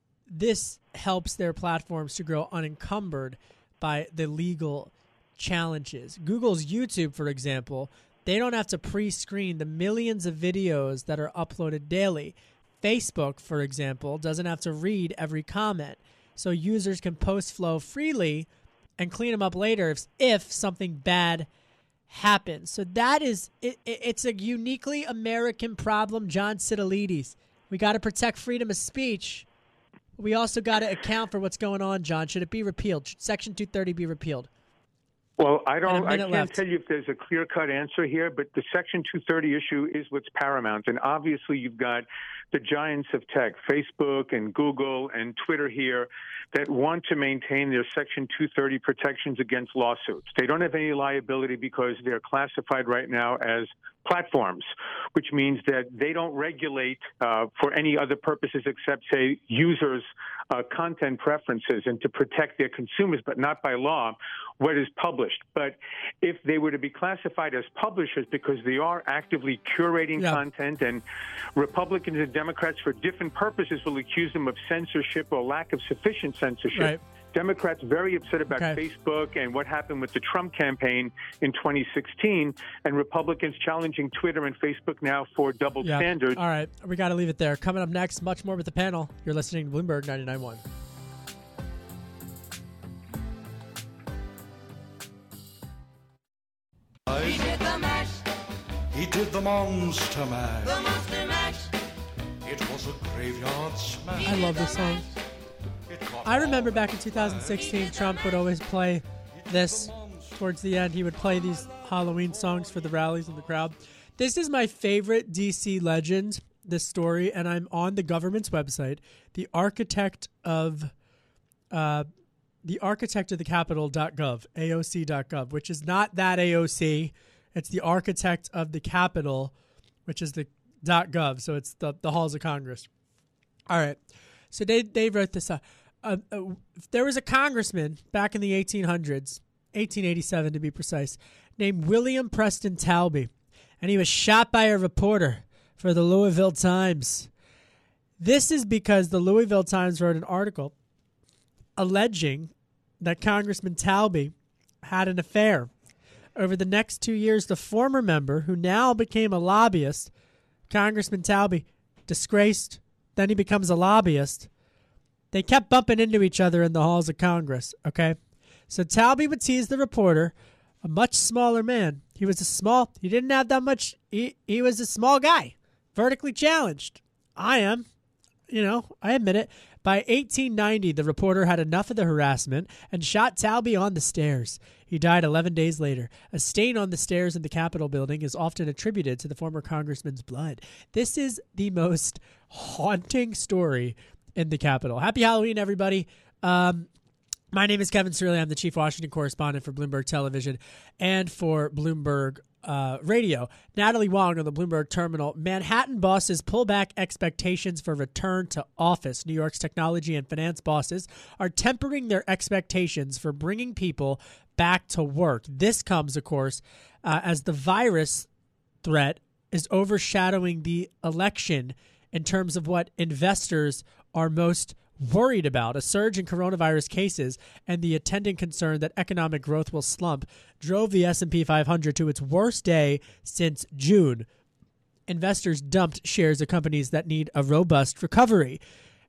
Speaker 2: this helps their platforms to grow unencumbered by the legal challenges. Google's YouTube, for example, they don't have to pre-screen the millions of videos that are uploaded daily. Facebook, for example, doesn't have to read every comment. So users can post flow freely and clean them up later if, if something bad happens. So that is, it, it, it's a uniquely American problem, John Sitalides. We got to protect freedom of speech. We also got to account for what's going on, John. Should it be repealed? Should Section two thirty be repealed?
Speaker 12: Well, I don't. I can't
Speaker 2: left.
Speaker 12: tell you if there's a clear-cut answer here, but the Section two thirty issue is what's paramount. And obviously, you've got the giants of tech, Facebook and Google and Twitter here, that want to maintain their Section two thirty protections against lawsuits. They don't have any liability because they're classified right now as platforms, which means that they don't regulate uh, for any other purposes except, say, users' uh, content preferences and to protect their consumers, but not by law, what is published. But if they were to be classified as publishers because they are actively curating yeah. content, and Republicans and Democrats for different purposes will accuse them of censorship or lack of sufficient censorship.
Speaker 2: Right.
Speaker 12: Democrats very upset about
Speaker 2: okay.
Speaker 12: Facebook and what happened with the Trump campaign in twenty sixteen, and Republicans challenging Twitter and Facebook now for double
Speaker 2: yeah.
Speaker 12: standards.
Speaker 2: All right, we got to leave it there. Coming up next, much more with the panel. You're listening to Bloomberg ninety-nine point
Speaker 16: one. He did the mash. He did the monster mash. The monster mash. It was a graveyard smash.
Speaker 2: I love this song. I remember back in two thousand sixteen, Trump would always play this towards the end. He would play these Halloween songs for the rallies and the crowd. This is my favorite D C legend, this story, and I'm on the government's website, the architect of uh, the architect of the Capitol dot gov, A O C dot gov, which is not that A O C. It's the architect of the Capitol, which is the .gov, so it's the, the halls of Congress. All right. So they, they wrote this up. Uh, uh, there was a congressman back in the eighteen hundreds, eighteen eighty-seven to be precise, named William Preston Talby, and he was shot by a reporter for the Louisville Times. This is because the Louisville Times wrote an article alleging that Congressman Talby had an affair. Over the next two years, the former member, who now became a lobbyist, Congressman Talby, disgraced, then he becomes a lobbyist. They kept bumping into each other in the halls of Congress, okay? So Talby would tease the reporter, a much smaller man. He was a small, he didn't have that much, he, he was a small guy, vertically challenged. I am, you know, I admit it. By eighteen ninety, the reporter had enough of the harassment and shot Talby on the stairs. He died eleven days later. A stain on the stairs in the Capitol building is often attributed to the former congressman's blood. This is the most haunting story in the Capitol. Happy Halloween, everybody. Um, my name is Kevin Cirilli. I'm the chief Washington correspondent for Bloomberg Television and for Bloomberg uh, Radio. Natalie Wong on the Bloomberg Terminal. Manhattan bosses pull back expectations for return to office. New York's technology and finance bosses are tempering their expectations for bringing people back to work. This comes, of course, uh, as the virus threat is overshadowing the election in terms of what investors are most worried about. A surge in coronavirus cases and the attendant concern that economic growth will slump drove the S and P five hundred to its worst day since June. Investors dumped shares of companies that need a robust recovery.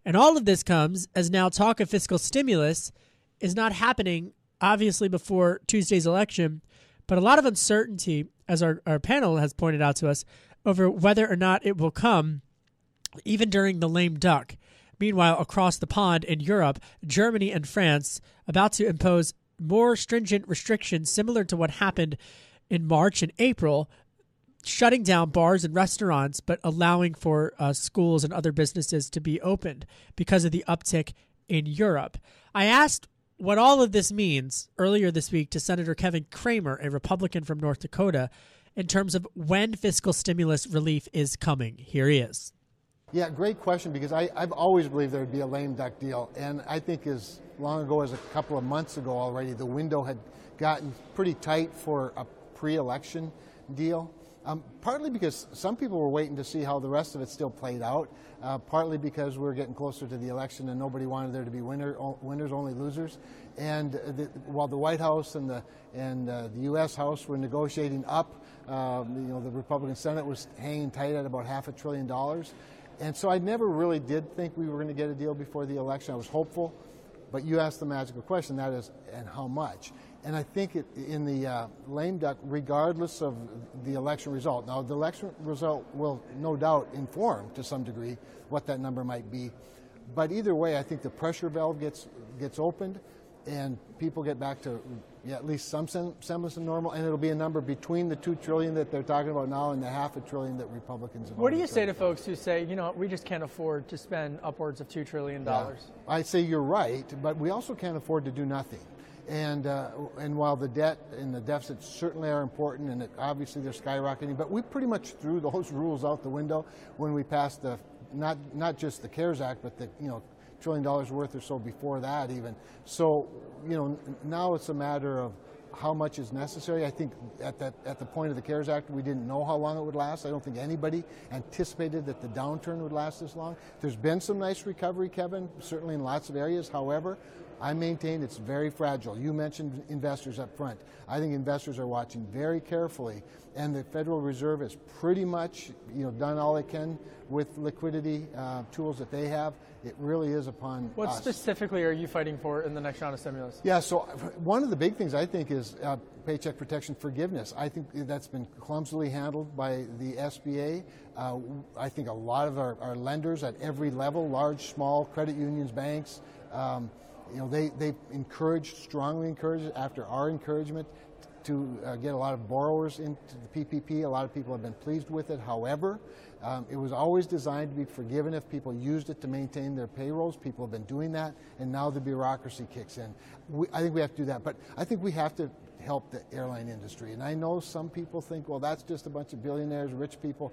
Speaker 2: And all of this comes as now talk of fiscal stimulus is not happening, obviously, before Tuesday's election, but a lot of uncertainty, as our, our panel has pointed out to us, over whether or not it will come even during the lame duck. Meanwhile, across the pond in Europe, Germany and France about to impose more stringent restrictions similar to what happened in March and April, shutting down bars and restaurants, but allowing for uh, schools and other businesses to be opened because of the uptick in Europe. I asked what all of this means earlier this week to Senator Kevin Cramer, a Republican from North Dakota, in terms of when fiscal stimulus relief is coming. Here he is.
Speaker 17: Yeah, great question, because I, I've always believed there would be a lame duck deal. And I think as long ago as a couple of months ago already, the window had gotten pretty tight for a pre-election deal. Um, partly because some people were waiting to see how the rest of it still played out, uh, partly because we were getting closer to the election and nobody wanted there to be winner, winners, only losers. And the, while the White House and the and uh, the U S House were negotiating up, um, you know, the Republican Senate was hanging tight at about half a trillion dollars. And so I never really did think we were going to get a deal before the election. I was hopeful, but you asked the magical question, that is, and how much? And I think it, in the uh, lame duck, regardless of the election result, now the election result will no doubt inform to some degree what that number might be. But either way, I think the pressure valve gets gets opened and people get back to yeah, at least some sem- semblance of normal, and it'll be a number between the two trillion that they're talking about now and the half a trillion that Republicans have.
Speaker 3: What do you say to folks who say, you know, we just can't afford to spend upwards of two trillion dollars?
Speaker 17: Yeah. I say you're right, but we also can't afford to do nothing. And uh, and while the debt and the deficit certainly are important, and it, obviously they're skyrocketing, but we pretty much threw those rules out the window when we passed the not not just the CARES Act, but the you know trillion dollars worth or so before that even. So you know now it's a matter of how much is necessary. I think at that at the point of the CARES Act, we didn't know how long it would last. I don't think anybody anticipated that the downturn would last this long. There's been some nice recovery, Kevin, certainly in lots of areas. However, I maintain it's very fragile. You mentioned investors up front. I think investors are watching very carefully, and the Federal Reserve has pretty much, you know, done all they can with liquidity uh, tools that they have. It really is upon
Speaker 3: What
Speaker 17: us.
Speaker 3: specifically are you fighting for in the next round of stimulus?
Speaker 17: Yeah, so one of the big things I think is uh, paycheck protection forgiveness. I think that's been clumsily handled by the S B A. Uh, I think a lot of our, our lenders at every level, large, small, credit unions, banks, um, you know, they, they've encouraged, strongly encouraged, after our encouragement, to uh, get a lot of borrowers into the P P P. A lot of people have been pleased with it. However, um, it was always designed to be forgiven if people used it to maintain their payrolls. People have been doing that, and now the bureaucracy kicks in. We, I think we have to do that, but I think we have to help the airline industry. And I know some people think, well, that's just a bunch of billionaires, rich people.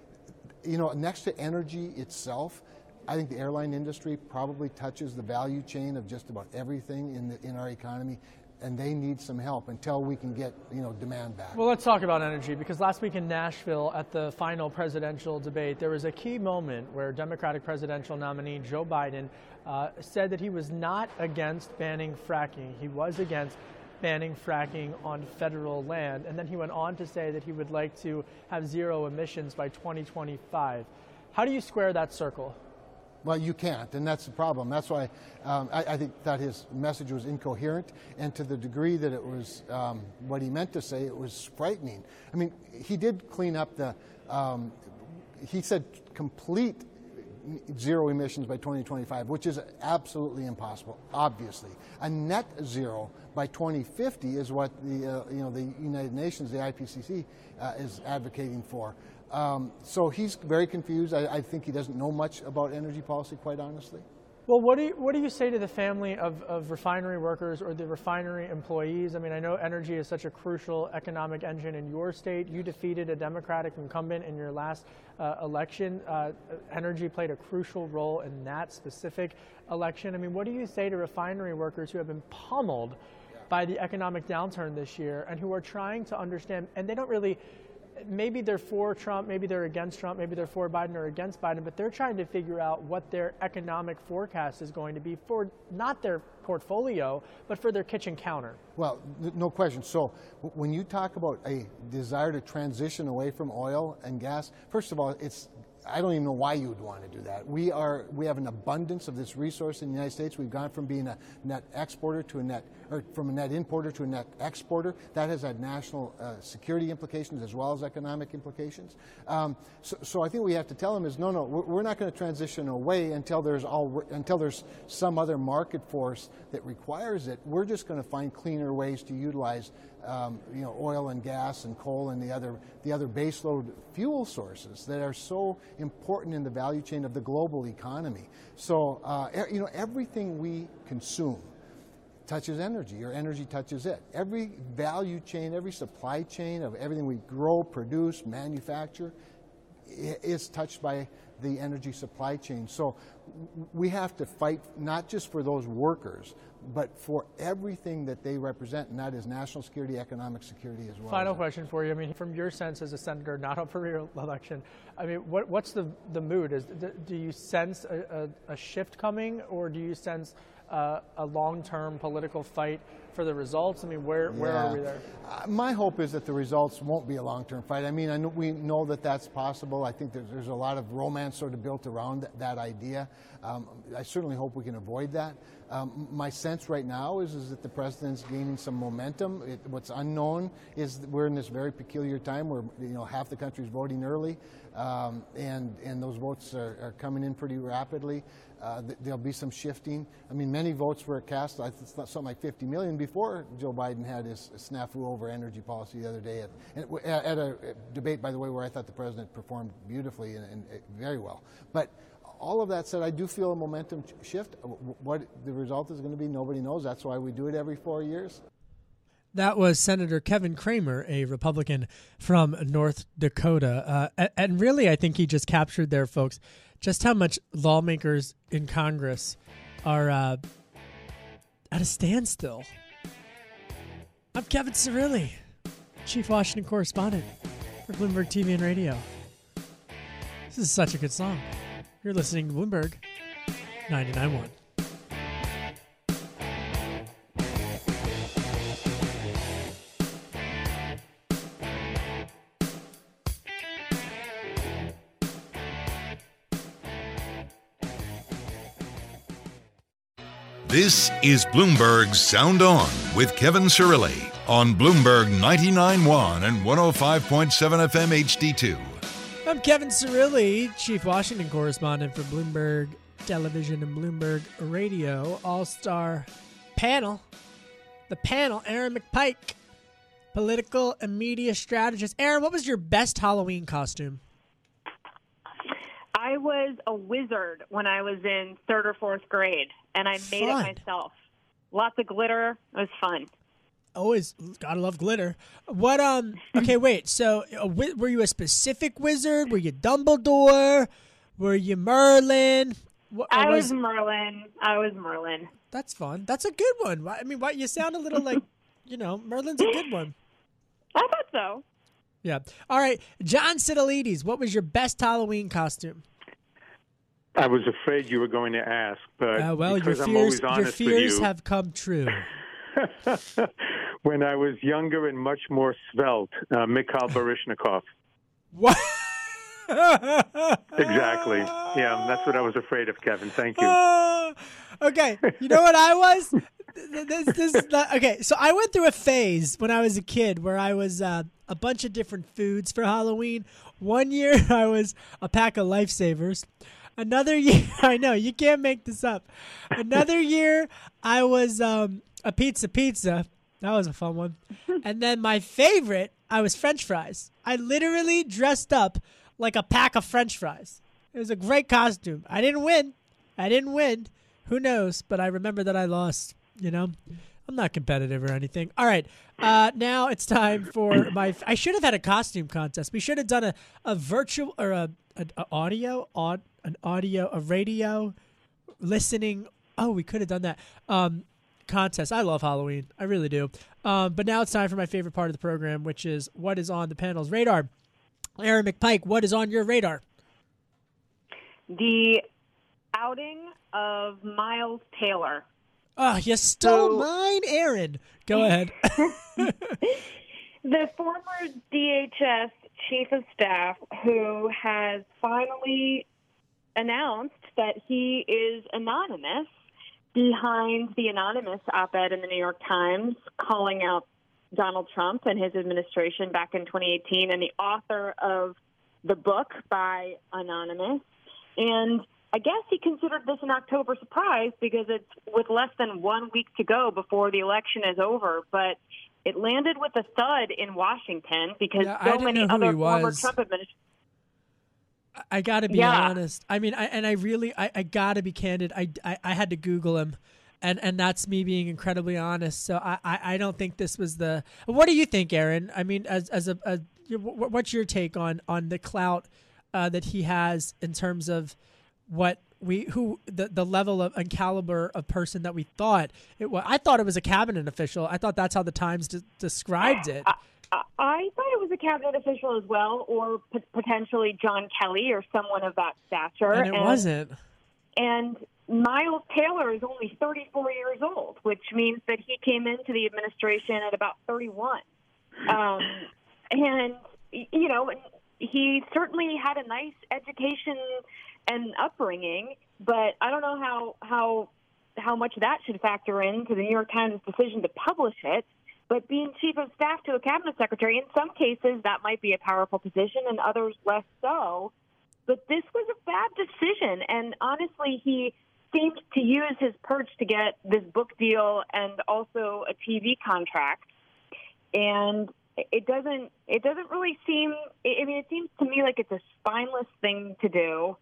Speaker 17: You know, next to energy itself, I think the airline industry probably touches the value chain of just about everything in the, in our economy, and they need some help until we can get, you know, demand back.
Speaker 3: Well, let's talk about energy, because last week in Nashville at the final presidential debate, there was a key moment where Democratic presidential nominee Joe Biden uh, said that he was not against banning fracking. He was against banning fracking on federal land, and then he went on to say that he would like to have zero emissions by twenty twenty-five. How do you square that circle?
Speaker 17: Well, you can't, and that's the problem. That's why um, I, I think that his message was incoherent, and to the degree that it was um, what he meant to say, it was frightening. I mean, he did clean up the, um, he said complete zero emissions by twenty twenty-five, which is absolutely impossible, obviously. A net zero by twenty fifty is what the, uh, you know, the United Nations, the I P C C, uh, is advocating for. Um, so he's very confused. I, I think he doesn't know much about energy policy, quite honestly.
Speaker 3: Well, what do you, what do you say to the family of, of refinery workers or the refinery employees? I mean, I know energy is such a crucial economic engine in your state. You defeated a Democratic incumbent in your last uh, election. Uh, energy played a crucial role in that specific election. I mean, what do you say to refinery workers who have been pummeled by the economic downturn this year and who are trying to understand, and they don't really, maybe they're for Trump, maybe they're against Trump, maybe they're for Biden or against Biden, but they're trying to figure out what their economic forecast is going to be for not their portfolio, but for their kitchen counter?
Speaker 17: Well, no question. So when you talk about a desire to transition away from oil and gas, first of all, it's I don't even know why you would want to do that. We are we have an abundance of this resource in the United States. We've gone from being a net exporter to a net, or from a net importer to a net exporter. That has had national uh, security implications as well as economic implications. Um, so, so I think we have to tell them is no, no, we're not going to transition away until there's all until there's some other market force that requires it. We're just going to find cleaner ways to utilize Um, you know, oil and gas and coal and the other the other baseload fuel sources that are so important in the value chain of the global economy. So, uh, you know, everything we consume touches energy, or energy touches it. Every value chain, every supply chain of everything we grow, produce, manufacture is touched by the energy supply chain. So we have to fight not just for those workers, but for everything that they represent, and that is national security, economic security as well.
Speaker 3: Final question for you. I mean, from your sense as a senator not up for re-election, I mean, what, what's the, the mood? Is, do you sense a, a, a shift coming, or do you sense uh, a long-term political fight for the results? I mean, where, where
Speaker 17: yeah.
Speaker 3: are we there?
Speaker 17: Uh, my hope is that the results won't be a long-term fight. I mean, I know, we know that that's possible. I think there's, there's a lot of romance sort of built around that, that idea. Um, I certainly hope we can avoid that. Um, my sense right now is, is that the president's gaining some momentum. It, what's unknown is that we're in this very peculiar time where, you know, half the country's voting early, um, and, and those votes are, are coming in pretty rapidly. Uh, th- there'll be some shifting. I mean, many votes were cast, I think something like fifty million before Joe Biden had his snafu over energy policy the other day at, at, at a debate, by the way, where I thought the president performed beautifully and, and very well. But all of that said, I do feel a momentum shift. What the result is going to be, nobody knows. That's why we do it every four years.
Speaker 2: That was Senator Kevin Cramer, a Republican from North Dakota. Uh, and really, I think he just captured there, folks, just how much lawmakers in Congress are uh, at a standstill. I'm Kevin Cirilli, Chief Washington Correspondent for Bloomberg T V and Radio. This is such a good song. You're listening to Bloomberg ninety-nine point one.
Speaker 1: This is Bloomberg Sound On with Kevin Cirilli on Bloomberg ninety-nine point one and one oh five point seven F M H D two.
Speaker 2: I'm Kevin Cirilli, Chief Washington Correspondent for Bloomberg Television and Bloomberg Radio. All-star panel. The panel, Aaron McPike, political and media strategist. Aaron, what was your best Halloween costume?
Speaker 13: I was a wizard when I was in third or fourth grade, and I made
Speaker 2: Fun.
Speaker 13: it myself. Lots of glitter. It was fun.
Speaker 2: Always gotta love glitter. What? Um. Okay, wait. So, uh, wi- were you a specific wizard? Were you Dumbledore? Were you Merlin? What,
Speaker 13: I was, was Merlin. I was Merlin.
Speaker 2: That's fun. That's a good one. I mean, what? You sound a little like, you know, Merlin's a good one.
Speaker 13: I thought so.
Speaker 2: Yeah. All right, John Sidolides, what was your best Halloween costume?
Speaker 12: I was afraid you were going to ask, but
Speaker 2: uh, well,
Speaker 12: because
Speaker 2: your
Speaker 12: I'm
Speaker 2: fears,
Speaker 12: always honest
Speaker 2: your fears
Speaker 12: with you,
Speaker 2: have come true.
Speaker 12: When I was younger and much more svelte, uh, Mikhail Baryshnikov.
Speaker 2: What?
Speaker 12: Exactly. Yeah, that's what I was afraid of, Kevin. Thank you.
Speaker 2: Uh, okay, you know what I was? This, this is not, okay, so I went through a phase when I was a kid where I was uh, a bunch of different foods for Halloween. One year I was a pack of Lifesavers. Another year, I know, you can't make this up. Another year I was um, a pizza pizza. That was a fun one. And then my favorite, I was French fries. I literally dressed up like a pack of French fries. It was a great costume. I didn't win. I didn't win. Who knows? But I remember that I lost. You know, I'm not competitive or anything. All right. Uh, now it's time for my. I should have had a costume contest. We should have done a, a virtual or a, a, a audio, aud, an audio, a radio listening. Oh, we could have done that um, contest. I love Halloween. I really do. Um, but now it's time for my favorite part of the program, which is what is on the panel's radar. Aaron McPike, what is on your radar?
Speaker 13: The outing of Miles Taylor.
Speaker 2: Oh, you stole so, mine, Aaron. Go ahead.
Speaker 13: The former D H S chief of staff who has finally announced that he is anonymous behind the anonymous op-ed in the New York Times calling out Donald Trump and his administration back in twenty eighteen, and the author of the book by Anonymous. And I guess he considered this an October surprise because it's with less than one week to go before the election is over. But it landed with a thud in Washington because
Speaker 2: yeah,
Speaker 13: so many other former Trump administrators.
Speaker 2: I got to be
Speaker 13: yeah.
Speaker 2: honest. I mean, I, and I really, I, I got to be candid. I, I, I had to Google him, and, and that's me being incredibly honest. So I, I, I don't think this was the. What do you think, Aaron? I mean, as as a, a what's your take on on the clout uh, that he has in terms of what we who the the level of and caliber of person that we thought it was? I thought it was a cabinet official. I thought that's how the Times de- described it.
Speaker 13: I, I thought it was a cabinet official as well, or p- potentially John Kelly or someone of that stature.
Speaker 2: And it
Speaker 13: and,
Speaker 2: wasn't.
Speaker 13: And Miles Taylor is only thirty-four years old, which means that he came into the administration at about thirty-one. Um, and, you know, he certainly had a nice education and upbringing, but I don't know how, how, how much that should factor into the New York Times' decision to publish it. But being chief of staff to a cabinet secretary, in some cases that might be a powerful position, and others less so. But this was a bad decision, and honestly, he seemed to use his perch to get this book deal and also a T V contract. And it doesn't it doesn't really seem. I mean, it seems to me like it's a spineless thing to do,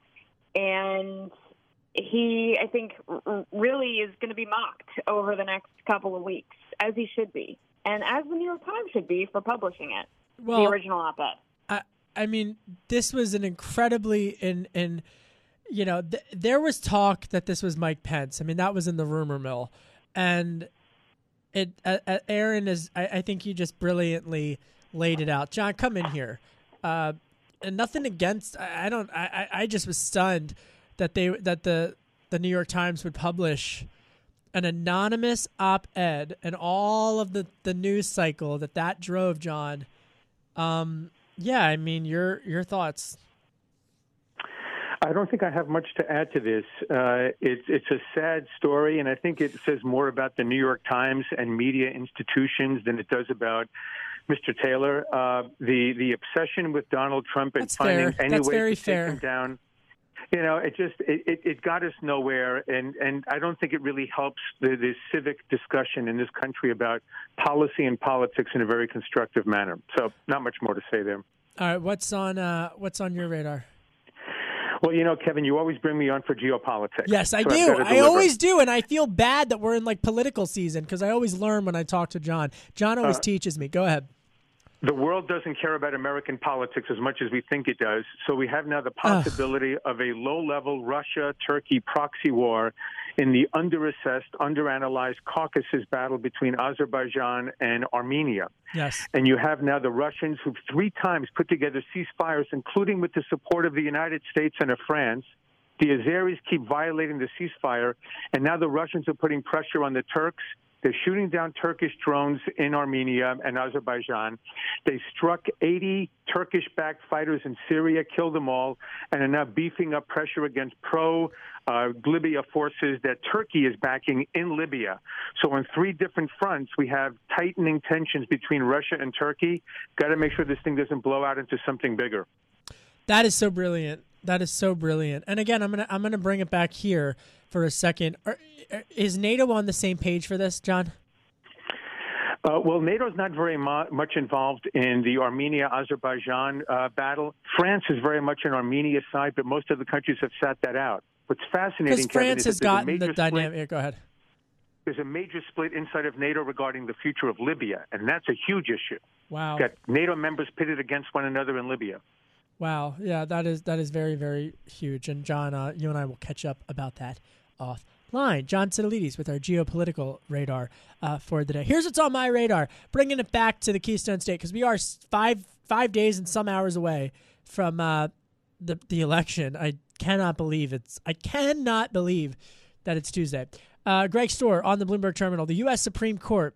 Speaker 13: and he, I think, really is going to be mocked over the next couple of weeks, as he should be. And as the New York Times should be for publishing it,
Speaker 2: well,
Speaker 13: the original op-ed.
Speaker 2: I, I mean, this was an incredibly, in, in you know, th- there was talk that this was Mike Pence. I mean, that was in the rumor mill. And it, uh, uh, Aaron is, I, I think he just brilliantly laid it out. John, come in here. Uh, and nothing against, I, I don't, I, I just was stunned that they, that the, the New York Times would publish an anonymous op-ed and all of the, the news cycle that that drove, John. Um, yeah, I mean, your your thoughts.
Speaker 12: I don't think I have much to add to this. Uh, it's it's a sad story, and I think it says more about the New York Times and media institutions than it does about Mister Taylor. Uh, the the obsession with Donald Trump and
Speaker 2: That's
Speaker 12: finding
Speaker 2: fair.
Speaker 12: any
Speaker 2: That's
Speaker 12: way
Speaker 2: very
Speaker 12: to
Speaker 2: fair.
Speaker 12: take him down. You know, it just it, it, it got us nowhere, and, and I don't think it really helps the, the civic discussion in this country about policy and politics in a very constructive manner. So, not much more to say there.
Speaker 2: All right, what's on uh, what's on your radar?
Speaker 12: Well, you know, Kevin, you always bring me on for geopolitics.
Speaker 2: Yes, I
Speaker 12: so
Speaker 2: do. I always do, and I feel bad that we're in like political season because I always learn when I talk to John. John always
Speaker 12: Uh,
Speaker 2: teaches me. Go ahead.
Speaker 12: The world doesn't care about American politics as much as we think it does. So we have now the possibility of a low-level Russia-Turkey proxy war in the under-assessed, under-analyzed Caucasus battle between Azerbaijan and Armenia.
Speaker 2: Yes.
Speaker 12: And you have now the Russians who've three times put together ceasefires, including with the support of the United States and of France. The Azeris keep violating the ceasefire, and now the Russians are putting pressure on the Turks. They're shooting down Turkish drones in Armenia and Azerbaijan. They struck eighty Turkish-backed fighters in Syria, killed them all, and are now beefing up pressure against pro-Libya forces that Turkey is backing in Libya. So on three different fronts, we have tightening tensions between Russia and Turkey. Got to make sure this thing doesn't blow out into something bigger.
Speaker 2: That is so brilliant. That is so brilliant. And again, I'm gonna I'm gonna bring it back here for a second. Are, is NATO on the same page for this, John?
Speaker 12: Uh, well, NATO's not very mu- much involved in the Armenia-Azerbaijan uh, battle. France is very much on Armenia's side, but most of the countries have sat that out. What's fascinating,
Speaker 2: Because France
Speaker 12: Kevin,
Speaker 2: has
Speaker 12: is that there's a
Speaker 2: gotten
Speaker 12: major
Speaker 2: the
Speaker 12: split-
Speaker 2: dynamic. Yeah, go ahead.
Speaker 12: There's a major split inside of NATO regarding the future of Libya, and that's a huge issue.
Speaker 2: Wow.
Speaker 12: Got NATO members pitted against one another in Libya.
Speaker 2: Wow. Yeah, that is that is very, very huge. And John, uh, you and I will catch up about that offline. John Sitilides with our geopolitical radar uh, for the day. Here's what's on my radar. Bringing it back to the Keystone State because we are five five days and some hours away from uh, the the election. I cannot believe it's. I cannot believe that it's Tuesday. Uh, Greg Stohr on the Bloomberg Terminal. The U S Supreme Court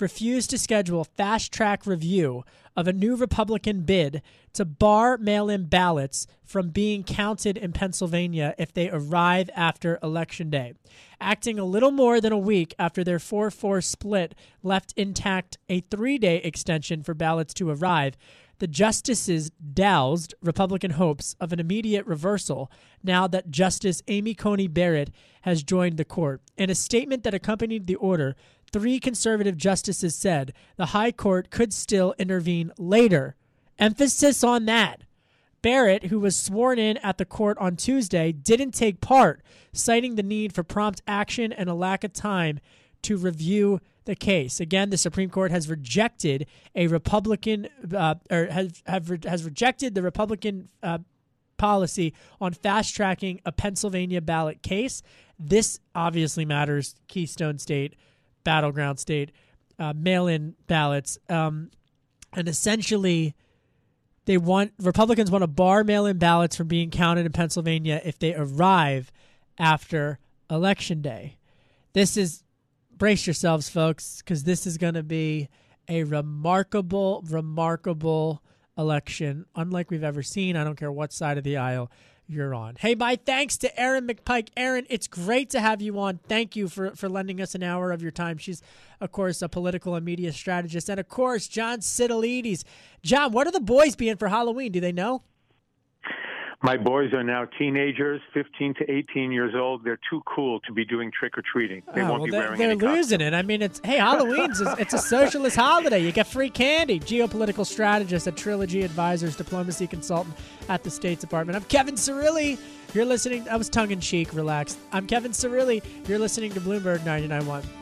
Speaker 2: refused to schedule a fast-track review of a new Republican bid to bar mail-in ballots from being counted in Pennsylvania if they arrive after Election Day. Acting a little more than a week after their four four split left intact a three-day extension for ballots to arrive, the justices doused Republican hopes of an immediate reversal now that Justice Amy Coney Barrett has joined the court. In a statement that accompanied the order, three conservative justices said the high court could still intervene later. Emphasis on that. Barrett, who was sworn in at the court on Tuesday, didn't take part, citing the need for prompt action and a lack of time to review the case. Again, the Supreme Court has rejected a Republican, uh, or has have, has rejected the Republican uh, policy on fast tracking a Pennsylvania ballot case. This obviously matters. Keystone State, battleground state, uh, mail-in ballots, um, and essentially, they want Republicans want to bar mail-in ballots from being counted in Pennsylvania if they arrive after Election Day. This is brace yourselves, folks, because this is going to be a remarkable, remarkable election, unlike we've ever seen. I don't care what side of the aisle you're on. Hey, my thanks to Erin McPike. Erin, it's great to have you on. Thank you for, for lending us an hour of your time. She's, of course, a political and media strategist. And, of course, John Sitilides. John, what are the boys being for Halloween? Do they know?
Speaker 12: My boys are now teenagers, fifteen to eighteen years old. They're too cool to be doing trick-or-treating. They
Speaker 2: oh,
Speaker 12: won't
Speaker 2: well,
Speaker 12: be
Speaker 2: they're,
Speaker 12: wearing
Speaker 2: they're
Speaker 12: any
Speaker 2: losing it. I mean, it's hey, Halloween's is, it's a socialist holiday. You get free candy. Geopolitical strategist at Trilogy Advisors, diplomacy consultant at the State Department. I'm Kevin Cirilli. You're listening. I was tongue-in-cheek, relaxed. I'm Kevin Cirilli. You're listening to Bloomberg ninety-nine point one.